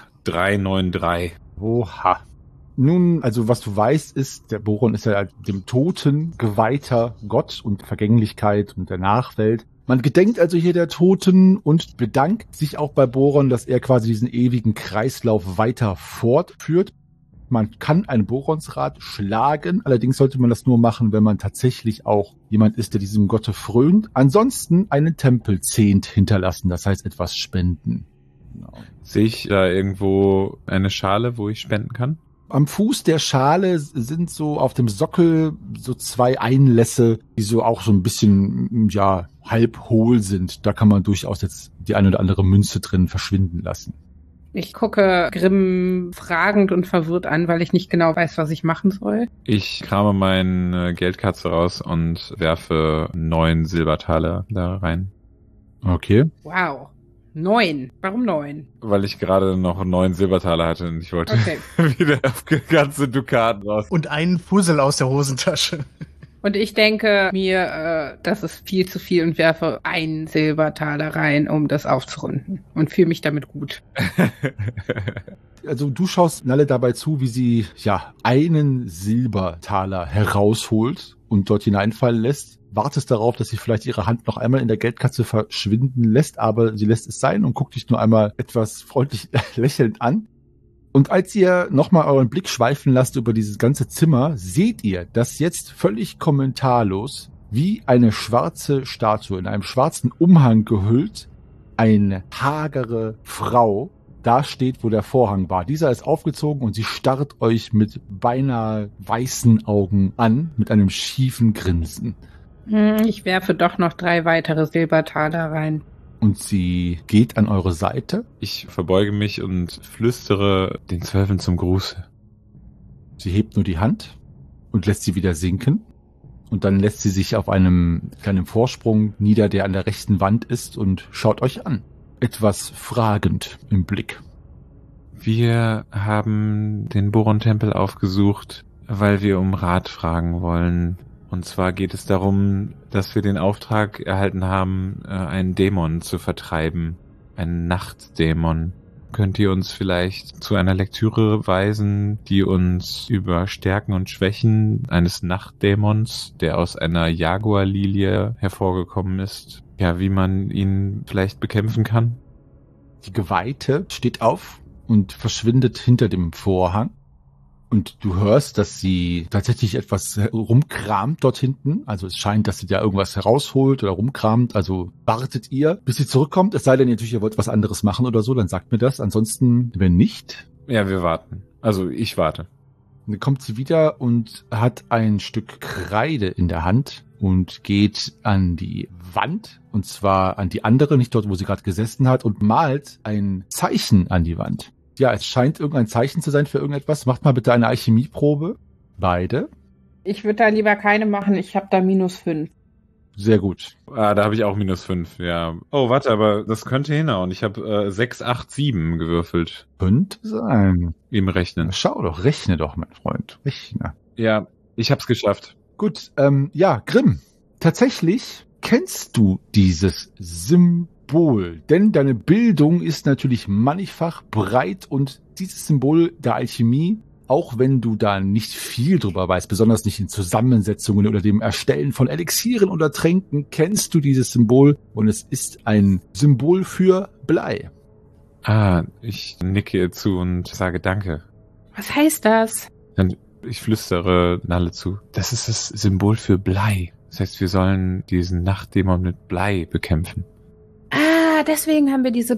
393. Oha. Nun, also was du weißt ist, der Boron ist ja dem Toten geweihter Gott und Vergänglichkeit und der Nachwelt. Man gedenkt also hier der Toten und bedankt sich auch bei Boron, dass er quasi diesen ewigen Kreislauf weiter fortführt. Man kann ein Boronsrad schlagen, allerdings sollte man das nur machen, wenn man tatsächlich auch jemand ist, der diesem Gotte frönt. Ansonsten einen Tempelzehnt hinterlassen, das heißt etwas spenden. Genau. Sehe ich da irgendwo eine Schale, wo ich spenden kann? Am Fuß der Schale sind so auf dem Sockel so 2 Einlässe, die so auch so ein bisschen, ja, halb hohl sind. Da kann man durchaus jetzt die eine oder andere Münze drin verschwinden lassen. Ich gucke Grimm fragend und verwirrt an, weil ich nicht genau weiß, was ich machen soll. Ich krame meine Geldkatze raus und werfe 9 Silbertaler da rein. Okay. Wow. 9. Warum 9? Weil ich gerade noch 9 Silbertaler hatte und ich wollte Okay. wieder auf ganze Dukaten raus. Und einen Fussel aus der Hosentasche. Und ich denke mir, das ist viel zu viel und werfe 1 Silbertaler rein, um das aufzurunden. Und fühle mich damit gut. Also du schaust Nalle dabei zu, wie sie ja einen Silbertaler herausholt und dort hineinfallen lässt. Wartest darauf, dass sie vielleicht ihre Hand noch einmal in der Geldkatze verschwinden lässt, aber sie lässt es sein und guckt dich nur einmal etwas freundlich lächelnd an. Und als ihr nochmal euren Blick schweifen lasst über dieses ganze Zimmer, seht ihr, dass jetzt völlig kommentarlos, wie eine schwarze Statue in einem schwarzen Umhang gehüllt, eine hagere Frau da steht, wo der Vorhang war. Dieser ist aufgezogen und sie starrt euch mit beinahe weißen Augen an, mit einem schiefen Grinsen. Ich werfe doch noch 3 weitere Silbertaler rein. Und sie geht an eure Seite. Ich verbeuge mich und flüstere den Zwölfen zum Gruße. Sie hebt nur die Hand und lässt sie wieder sinken. Und dann lässt sie sich auf einem kleinen Vorsprung nieder, der an der rechten Wand ist, und schaut euch an. Etwas fragend im Blick. Wir haben den Boron-Tempel aufgesucht, weil wir um Rat fragen wollen. Und zwar geht es darum, dass wir den Auftrag erhalten haben, einen Dämon zu vertreiben. Einen Nachtdämon. Könnt ihr uns vielleicht zu einer Lektüre weisen, die uns über Stärken und Schwächen eines Nachtdämons, der aus einer Jaguarlilie hervorgekommen ist, ja, wie man ihn vielleicht bekämpfen kann? Die Geweihte steht auf und verschwindet hinter dem Vorhang. Und du hörst, dass sie tatsächlich etwas rumkramt dort hinten. Also es scheint, dass sie da irgendwas herausholt oder rumkramt. Also wartet ihr, bis sie zurückkommt. Es sei denn natürlich, ihr wollt was anderes machen oder so, dann sagt mir das. Ansonsten, wenn nicht. Ja, wir warten. Also ich warte. Dann kommt sie wieder und hat ein Stück Kreide in der Hand und geht an die Wand. Und zwar an die andere, nicht dort, wo sie gerade gesessen hat, und malt ein Zeichen an die Wand. Ja, es scheint irgendein Zeichen zu sein für irgendetwas. Macht mal bitte eine Alchemieprobe. Beide. Ich würde da lieber keine machen. Ich habe da -5. Sehr gut. Ah, da habe ich auch -5, ja. Oh, warte, aber das könnte hinhauen. Ich habe 6, 8, 7 gewürfelt. Könnte sein. Im Rechnen. Schau doch, rechne doch, mein Freund. Rechne. Ja, ich hab's geschafft. Gut, ja, Grimm. Tatsächlich kennst du dieses Symbol, denn deine Bildung ist natürlich mannigfach, breit und dieses Symbol der Alchemie, auch wenn du da nicht viel drüber weißt, besonders nicht in Zusammensetzungen oder dem Erstellen von Elixieren oder Tränken, kennst du dieses Symbol und es ist ein Symbol für Blei. Ah, ich nicke ihr zu und sage Danke. Was heißt das? Dann ich flüstere Nalle zu. Das ist das Symbol für Blei. Das heißt, wir sollen diesen Nachtdämon mit Blei bekämpfen. Ah, deswegen haben wir diese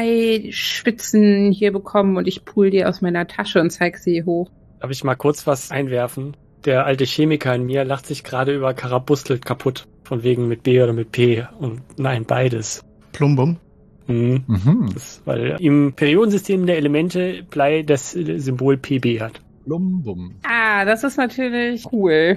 Bleispitzen hier bekommen und ich pull die aus meiner Tasche und zeig sie hoch. Darf ich mal kurz was einwerfen? Der alte Chemiker in mir lacht sich gerade über Karabustel kaputt. Von wegen mit B oder mit P. Und nein, beides. Plumbum. Mhm. Weil im Periodensystem der Elemente Blei das Symbol PB hat. Lumbum. Ah, das ist natürlich cool.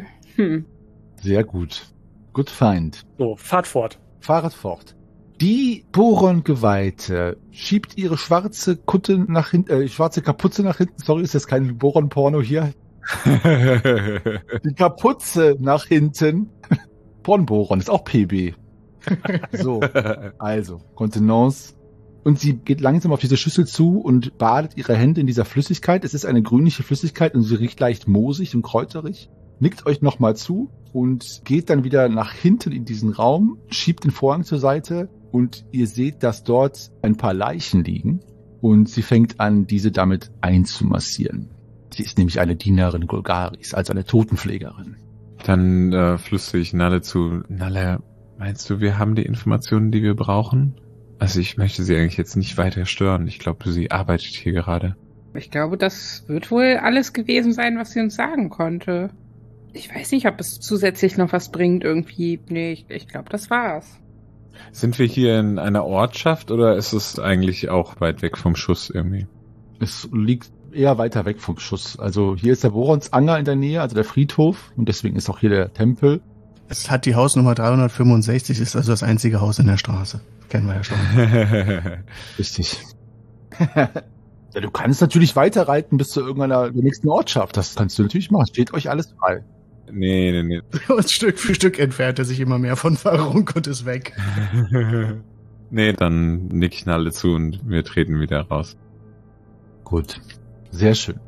Sehr gut. Good find. So, fahrt fort. Fahret fort. Die Boron-Geweihte schiebt ihre schwarze Kutte nach hinten, schwarze Kapuze nach hinten. Sorry, ist jetzt kein Boron-Porno hier. Die Kapuze nach hinten. Pornboron ist auch PB. So, also, Kontenance. Und sie geht langsam auf diese Schüssel zu und badet ihre Hände in dieser Flüssigkeit. Es ist eine grünliche Flüssigkeit und sie riecht leicht moosig und kräuterig. Nickt euch nochmal zu und geht dann wieder nach hinten in diesen Raum, schiebt den Vorhang zur Seite und ihr seht, dass dort ein paar Leichen liegen und sie fängt an, diese damit einzumassieren. Sie ist nämlich eine Dienerin Golgaris, also eine Totenpflegerin. Dann flüstere ich Nalle zu. Nalle, meinst du, wir haben die Informationen, die wir brauchen? Also ich möchte sie eigentlich jetzt nicht weiter stören. Ich glaube, sie arbeitet hier gerade. Ich glaube, das wird wohl alles gewesen sein, was sie uns sagen konnte. Ich weiß nicht, ob es zusätzlich noch was bringt irgendwie. Nee, ich glaube, das war's. Sind wir hier in einer Ortschaft oder ist es eigentlich auch weit weg vom Schuss irgendwie? Es liegt eher weiter weg vom Schuss. Also hier ist der Boronsanger in der Nähe, also der Friedhof, und deswegen ist auch hier der Tempel. Es hat die Hausnummer 365, ist also das einzige Haus in der Straße. Kennen wir ja schon. Richtig. Ja, du kannst natürlich weiterreiten bis zu irgendeiner der nächsten Ortschaft. Das kannst du natürlich machen. Steht euch alles frei. Nee. Und Stück für Stück entfernt er sich immer mehr von Farunk und ist weg. Nee, dann nick ich alle zu und wir treten wieder raus. Gut. Sehr schön.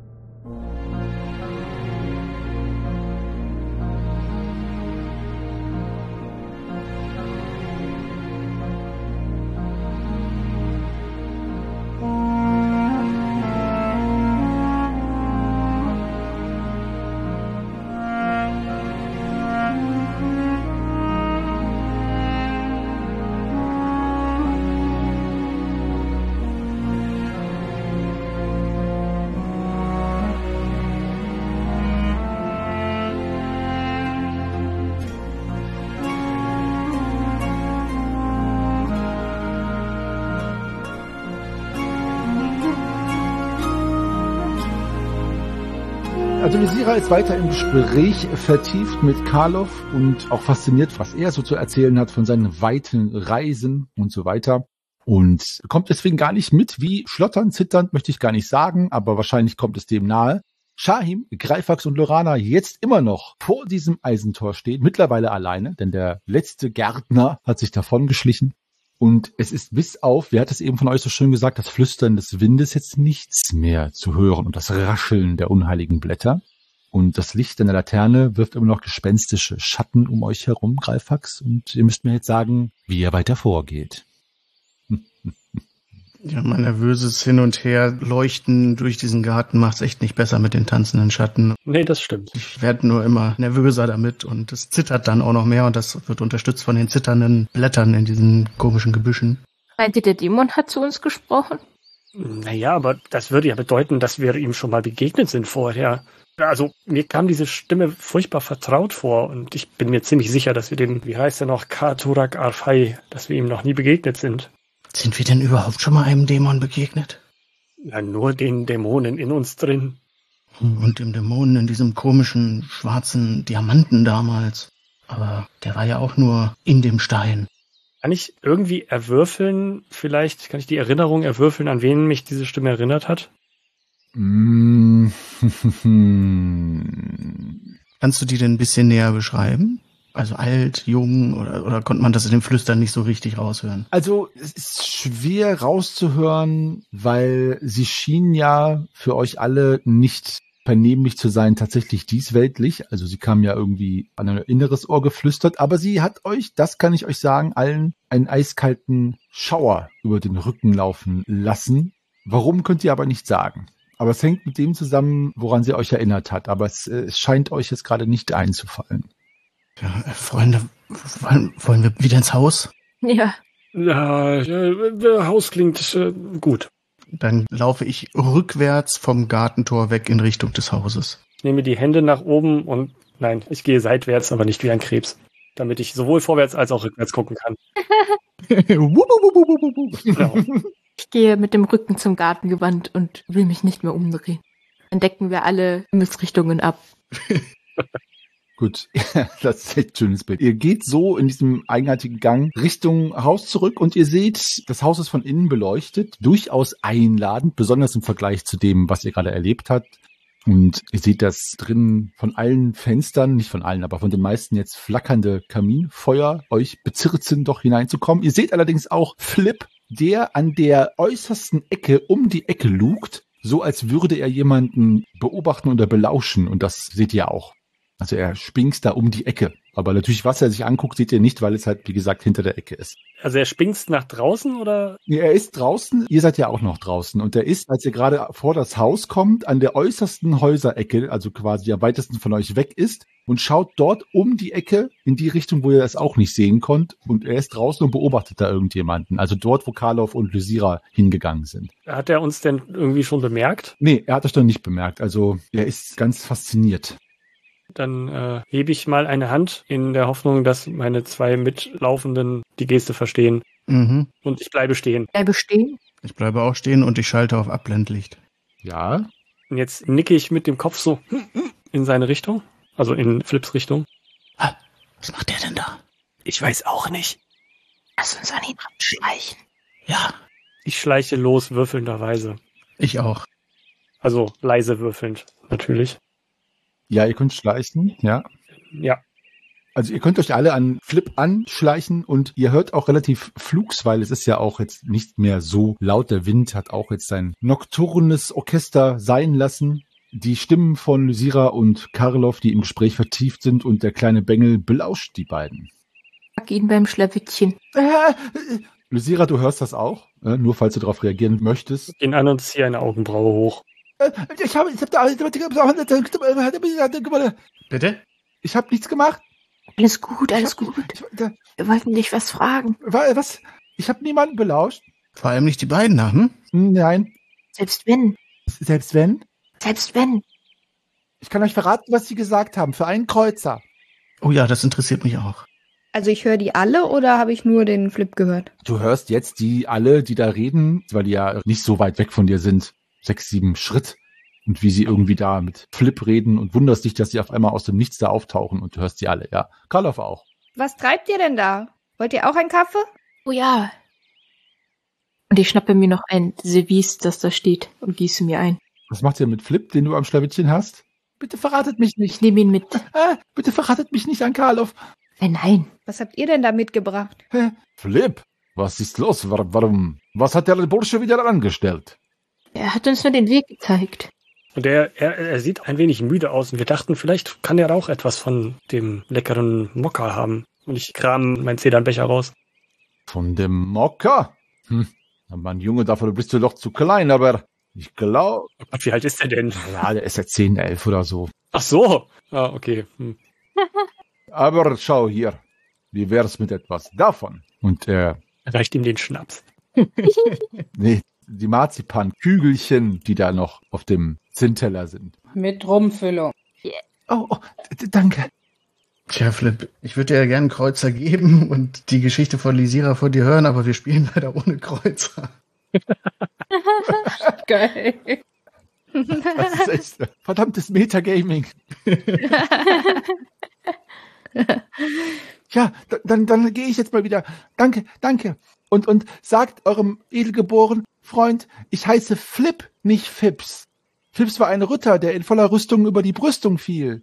Also Lysira ist weiter im Gespräch vertieft mit Karloff und auch fasziniert, was er so zu erzählen hat von seinen weiten Reisen und so weiter. Und kommt deswegen gar nicht mit, wie schlotternd, zitternd, möchte ich gar nicht sagen, aber wahrscheinlich kommt es dem nahe. Shahim, Greifax und Lorana jetzt immer noch vor diesem Eisentor stehen, mittlerweile alleine, denn der letzte Gärtner hat sich davongeschlichen. Und es ist bis auf, wer hat es eben von euch so schön gesagt, das Flüstern des Windes jetzt nichts mehr zu hören und das Rascheln der unheiligen Blätter. Und das Licht in der Laterne wirft immer noch gespenstische Schatten um euch herum, Greifax. Und ihr müsst mir jetzt sagen, wie ihr weiter vorgeht. Ja, mein nervöses Hin und Her leuchten durch diesen Garten macht's echt nicht besser mit den tanzenden Schatten. Nee, das stimmt. Ich werde nur immer nervöser damit und es zittert dann auch noch mehr und das wird unterstützt von den zitternden Blättern in diesen komischen Gebüschen. Meint ihr, der Dämon hat zu uns gesprochen? Naja, aber das würde ja bedeuten, dass wir ihm schon mal begegnet sind vorher. Also, mir kam diese Stimme furchtbar vertraut vor und ich bin mir ziemlich sicher, dass wir dem, wie heißt er noch, Katurak Arfai, dass wir ihm noch nie begegnet sind. Sind wir denn überhaupt schon mal einem Dämon begegnet? Ja, nur den Dämonen in uns drin. Und dem Dämonen in diesem komischen, schwarzen Diamanten damals. Aber der war ja auch nur in dem Stein. Kann ich irgendwie erwürfeln, vielleicht kann ich die Erinnerung erwürfeln, an wen mich diese Stimme erinnert hat? Kannst du die denn ein bisschen näher beschreiben? Also alt, jung oder konnte man das in dem Flüstern nicht so richtig raushören? Also es ist schwer rauszuhören, weil sie schien ja für euch alle nicht vernehmlich zu sein, tatsächlich diesweltlich. Also sie kam ja irgendwie an ein inneres Ohr geflüstert, aber sie hat euch, das kann ich euch sagen, allen einen eiskalten Schauer über den Rücken laufen lassen. Warum, könnt ihr aber nicht sagen. Aber es hängt mit dem zusammen, woran sie euch erinnert hat. Aber es scheint euch jetzt gerade nicht einzufallen. Ja, Freunde, wollen wir wieder ins Haus? Ja. Ja, Haus klingt gut. Dann laufe ich rückwärts vom Gartentor weg in Richtung des Hauses. Ich nehme die Hände nach oben und nein, ich gehe seitwärts, aber nicht wie ein Krebs. Damit ich sowohl vorwärts als auch rückwärts gucken kann. Genau. Ich gehe mit dem Rücken zum Garten gewandt und will mich nicht mehr umdrehen. Dann decken wir alle Himmelsrichtungen ab. Gut, das ist echt ein schönes Bild. Ihr geht so in diesem eigenartigen Gang Richtung Haus zurück und ihr seht, das Haus ist von innen beleuchtet, durchaus einladend, besonders im Vergleich zu dem, was ihr gerade erlebt habt. Und ihr seht, dass drinnen von allen Fenstern, nicht von allen, aber von den meisten jetzt flackernde Kaminfeuer euch bezirzen, doch hineinzukommen. Ihr seht allerdings auch Flip, der an der äußersten Ecke um die Ecke lugt, so als würde er jemanden beobachten oder belauschen. Und das seht ihr auch. Also er spinkst da um die Ecke. Aber natürlich, was er sich anguckt, seht ihr nicht, weil es halt, wie gesagt, hinter der Ecke ist. Also er spinkst nach draußen oder? Ja, er ist draußen, ihr seid ja auch noch draußen. Und er ist, als ihr gerade vor das Haus kommt, an der äußersten Häuserecke, also quasi am weitesten von euch weg ist und schaut dort um die Ecke in die Richtung, wo ihr das auch nicht sehen konnt. Und er ist draußen und beobachtet da irgendjemanden. Also dort, wo Karloff und Lysira hingegangen sind. Hat er uns denn irgendwie schon bemerkt? Nee, er hat euch doch nicht bemerkt. Also er ist ganz fasziniert. Dann hebe ich mal eine Hand in der Hoffnung, dass meine zwei Mitlaufenden die Geste verstehen. Mhm. Und ich bleibe stehen. Bleibe stehen. Ich bleibe auch stehen und ich schalte auf Abblendlicht. Ja. Und jetzt nicke ich mit dem Kopf so in seine Richtung. Also in Flips Richtung. Was macht der denn da? Ich weiß auch nicht. Lass uns an ihn schleichen. Ja, Ich schleiche los, würfelnderweise. ich auch. Also leise würfelnd, natürlich. Ja, ihr könnt schleichen, ja. Ja. Also ihr könnt euch alle an Flip anschleichen und ihr hört auch relativ flugs, weil es ist ja auch jetzt nicht mehr so laut. Der Wind hat auch jetzt sein nokturnes Orchester sein lassen. Die Stimmen von Lysira und Karloff, die im Gespräch vertieft sind, und der kleine Bengel belauscht die beiden. Pack ihn beim Schlawittchen. Lysira, du hörst das auch, nur falls du darauf reagieren möchtest. Gehen an und ziehe eine Augenbraue hoch. Bitte? Ich habe nichts gemacht. Alles gut, alles gut. Wir wollten dich was fragen. Was? Ich habe niemanden belauscht. Vor allem nicht die beiden da, hm? Nein. Selbst wenn. Selbst wenn? Selbst wenn. Ich kann euch verraten, was sie gesagt haben. Für einen Kreuzer. Oh ja, das interessiert mich auch. Also ich höre die alle oder habe ich nur den Flip gehört? Du hörst jetzt die alle, die da reden, weil die ja nicht so weit weg von dir sind. 6, 7 Schritt. Und wie sie irgendwie da mit Flip reden und wunderst dich, dass sie auf einmal aus dem Nichts da auftauchen, und du hörst die alle, ja. Karloff auch. Was treibt ihr denn da? Wollt ihr auch einen Kaffee? Oh ja. Und ich schnappe mir noch ein Service, das da steht, und gieße mir ein. Was macht ihr mit Flip, den du am Schlawittchen hast? Bitte verratet mich Ich nicht. nehme ihn mit. Bitte verratet mich nicht an Karloff. Nein. Was habt ihr denn da mitgebracht? Flip, was ist los? Warum? Was hat der Bursche wieder angestellt? Er hat uns nur den Weg gezeigt. Und er sieht ein wenig müde aus und wir dachten, vielleicht kann er auch etwas von dem leckeren Mokka haben. Und ich kram meinen Zedernbecher raus. Von dem Mokka? Mann, Junge, dafür bist du doch zu klein, aber ich glaube... Oh Gott, wie alt ist der denn? Ja, der ist ja 10, 11 oder so. Ach so. Ah, okay. Aber schau hier, wie wär's mit etwas davon? Und Reicht ihm den Schnaps. nee, die Marzipankügelchen, die da noch auf dem Zinnteller sind. Mit Rumfüllung. Oh, danke. Tja, Flip, ich würde dir ja gerne einen Kreuzer geben und die Geschichte von Lysira vor dir hören, aber wir spielen leider ohne Kreuzer. Geil. Das ist echt verdammtes Metagaming. Ja, dann gehe ich jetzt mal wieder. Danke. Und sagt eurem edelgeborenen Freund, ich heiße Flip, nicht Fips. Fips war ein Ritter, der in voller Rüstung über die Brüstung fiel.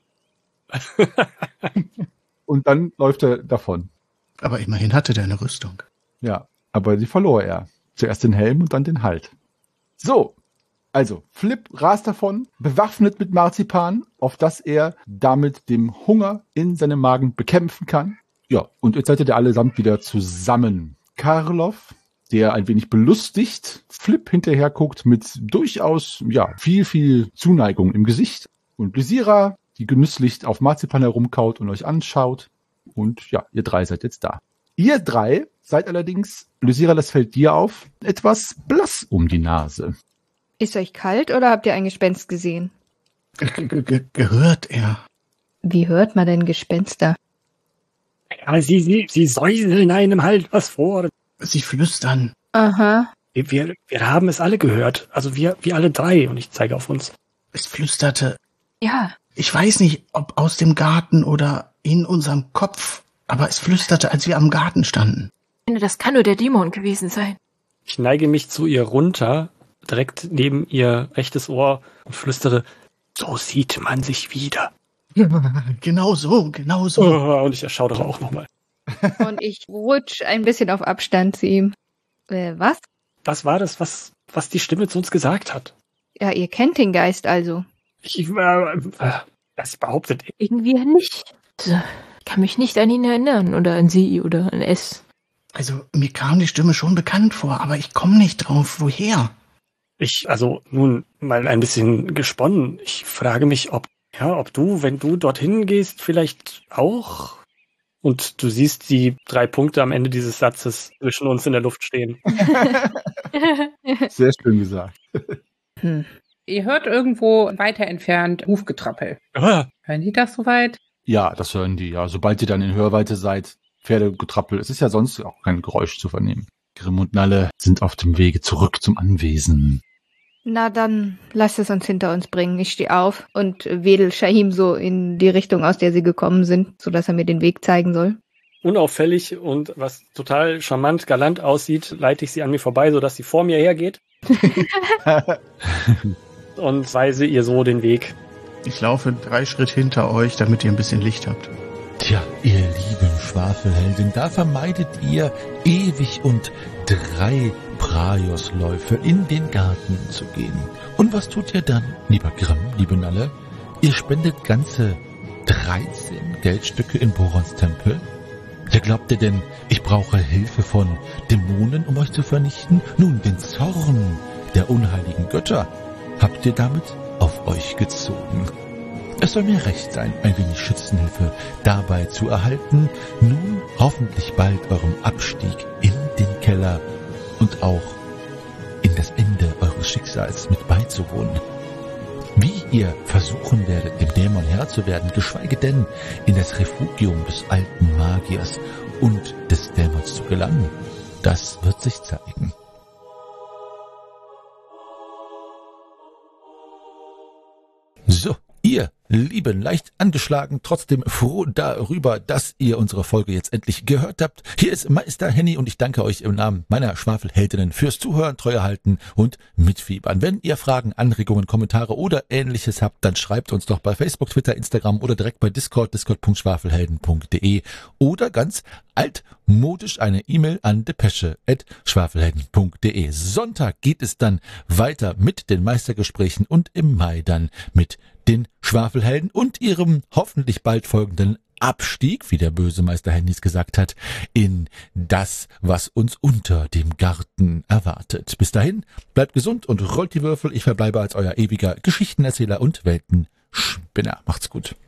Und dann läuft er davon. Aber immerhin hatte der eine Rüstung. Ja, aber die verlor er. Zuerst den Helm und dann den Halt. So, also Flip rast davon, bewaffnet mit Marzipan, auf dass er damit den Hunger in seinem Magen bekämpfen kann. Ja, und jetzt seid ihr allesamt wieder zusammen. Karloff, der ein wenig belustigt, Flip hinterher guckt mit durchaus, viel Zuneigung im Gesicht. Und Lysira, die genüsslich auf Marzipan herumkaut und euch anschaut. Und ja, ihr drei seid jetzt da. Ihr drei seid allerdings, Lysira, das fällt dir auf, etwas blass um die Nase. Ist euch kalt oder habt ihr ein Gespenst gesehen? Gehört er. Wie hört man denn Gespenster? Ja, sie säuseln einem halt was vor. Sie flüstern. Aha. Wir haben es alle gehört. Also wir alle drei. Und ich zeige auf uns. Es flüsterte. Ja. Ich weiß nicht, ob aus dem Garten oder in unserem Kopf, aber es flüsterte, als wir am Garten standen. Ich finde, das kann nur der Dämon gewesen sein. Ich neige mich zu ihr runter, direkt neben ihr rechtes Ohr und flüstere, so sieht man sich wieder. Genau so. Oh, und ich erschaudere auch nochmal. Und ich rutsch ein bisschen auf Abstand zu ihm. Was? Das war das, was die Stimme zu uns gesagt hat. Ja, ihr kennt den Geist also. Das behauptet er. Irgendwie nicht. Ich kann mich nicht an ihn erinnern oder an sie oder an es. Also, mir kam die Stimme schon bekannt vor, aber ich komme nicht drauf. Woher? Nun mal ein bisschen gesponnen. Ich frage mich, ob du, wenn du dorthin gehst, vielleicht auch. Und du siehst die 3 Punkte am Ende dieses Satzes zwischen uns in der Luft stehen. Sehr schön gesagt. Ihr hört irgendwo weiter entfernt Hufgetrappel. Hören die das soweit? Ja, das hören die, ja. Sobald ihr dann in Hörweite seid, Pferdegetrappel. Es ist ja sonst auch kein Geräusch zu vernehmen. Grimm und Nalle sind auf dem Wege zurück zum Anwesen. Na dann, lasst es uns hinter uns bringen. Ich stehe auf und wedel Shahim so in die Richtung, aus der sie gekommen sind, sodass er mir den Weg zeigen soll. Unauffällig und was total charmant, galant aussieht, leite ich sie an mir vorbei, sodass sie vor mir hergeht. Und weise ihr so den Weg. Ich laufe 3 Schritt hinter euch, damit ihr ein bisschen Licht habt. Tja, ihr lieben Schwafelhelden, da vermeidet ihr ewig und 3 Praiosläufe in den Garten zu gehen. Und was tut ihr dann, lieber Grimm, liebe Nalle? Ihr spendet ganze 13 Geldstücke in Borons Tempel? Wer glaubt ihr denn, ich brauche Hilfe von Dämonen, um euch zu vernichten? Nun, den Zorn der unheiligen Götter habt ihr damit auf euch gezogen. Es soll mir recht sein, ein wenig Schützenhilfe dabei zu erhalten, nun hoffentlich bald eurem Abstieg in den Keller und auch in das Ende eures Schicksals mit beizuwohnen. Wie ihr versuchen werdet, dem Dämon Herr zu werden, geschweige denn in das Refugium des alten Magiers und des Dämons zu gelangen, das wird sich zeigen. So, ihr Lieben, leicht angeschlagen, trotzdem froh darüber, dass ihr unsere Folge jetzt endlich gehört habt. Hier ist Meister Henny und ich danke euch im Namen meiner Schwafelheldinnen fürs Zuhören, Treue halten und mitfiebern. Wenn ihr Fragen, Anregungen, Kommentare oder Ähnliches habt, dann schreibt uns doch bei Facebook, Twitter, Instagram oder direkt bei Discord, discord.schwafelhelden.de oder ganz altmodisch eine E-Mail an depesche@schwafelhelden.de. Sonntag geht es dann weiter mit den Meistergesprächen und im Mai dann mit den Schwafelhelden und ihrem hoffentlich bald folgenden Abstieg, wie der böse Meister Hennis gesagt hat, in das, was uns unter dem Garten erwartet. Bis dahin, bleibt gesund und rollt die Würfel. Ich verbleibe als euer ewiger Geschichtenerzähler und Weltenspinner. Macht's gut.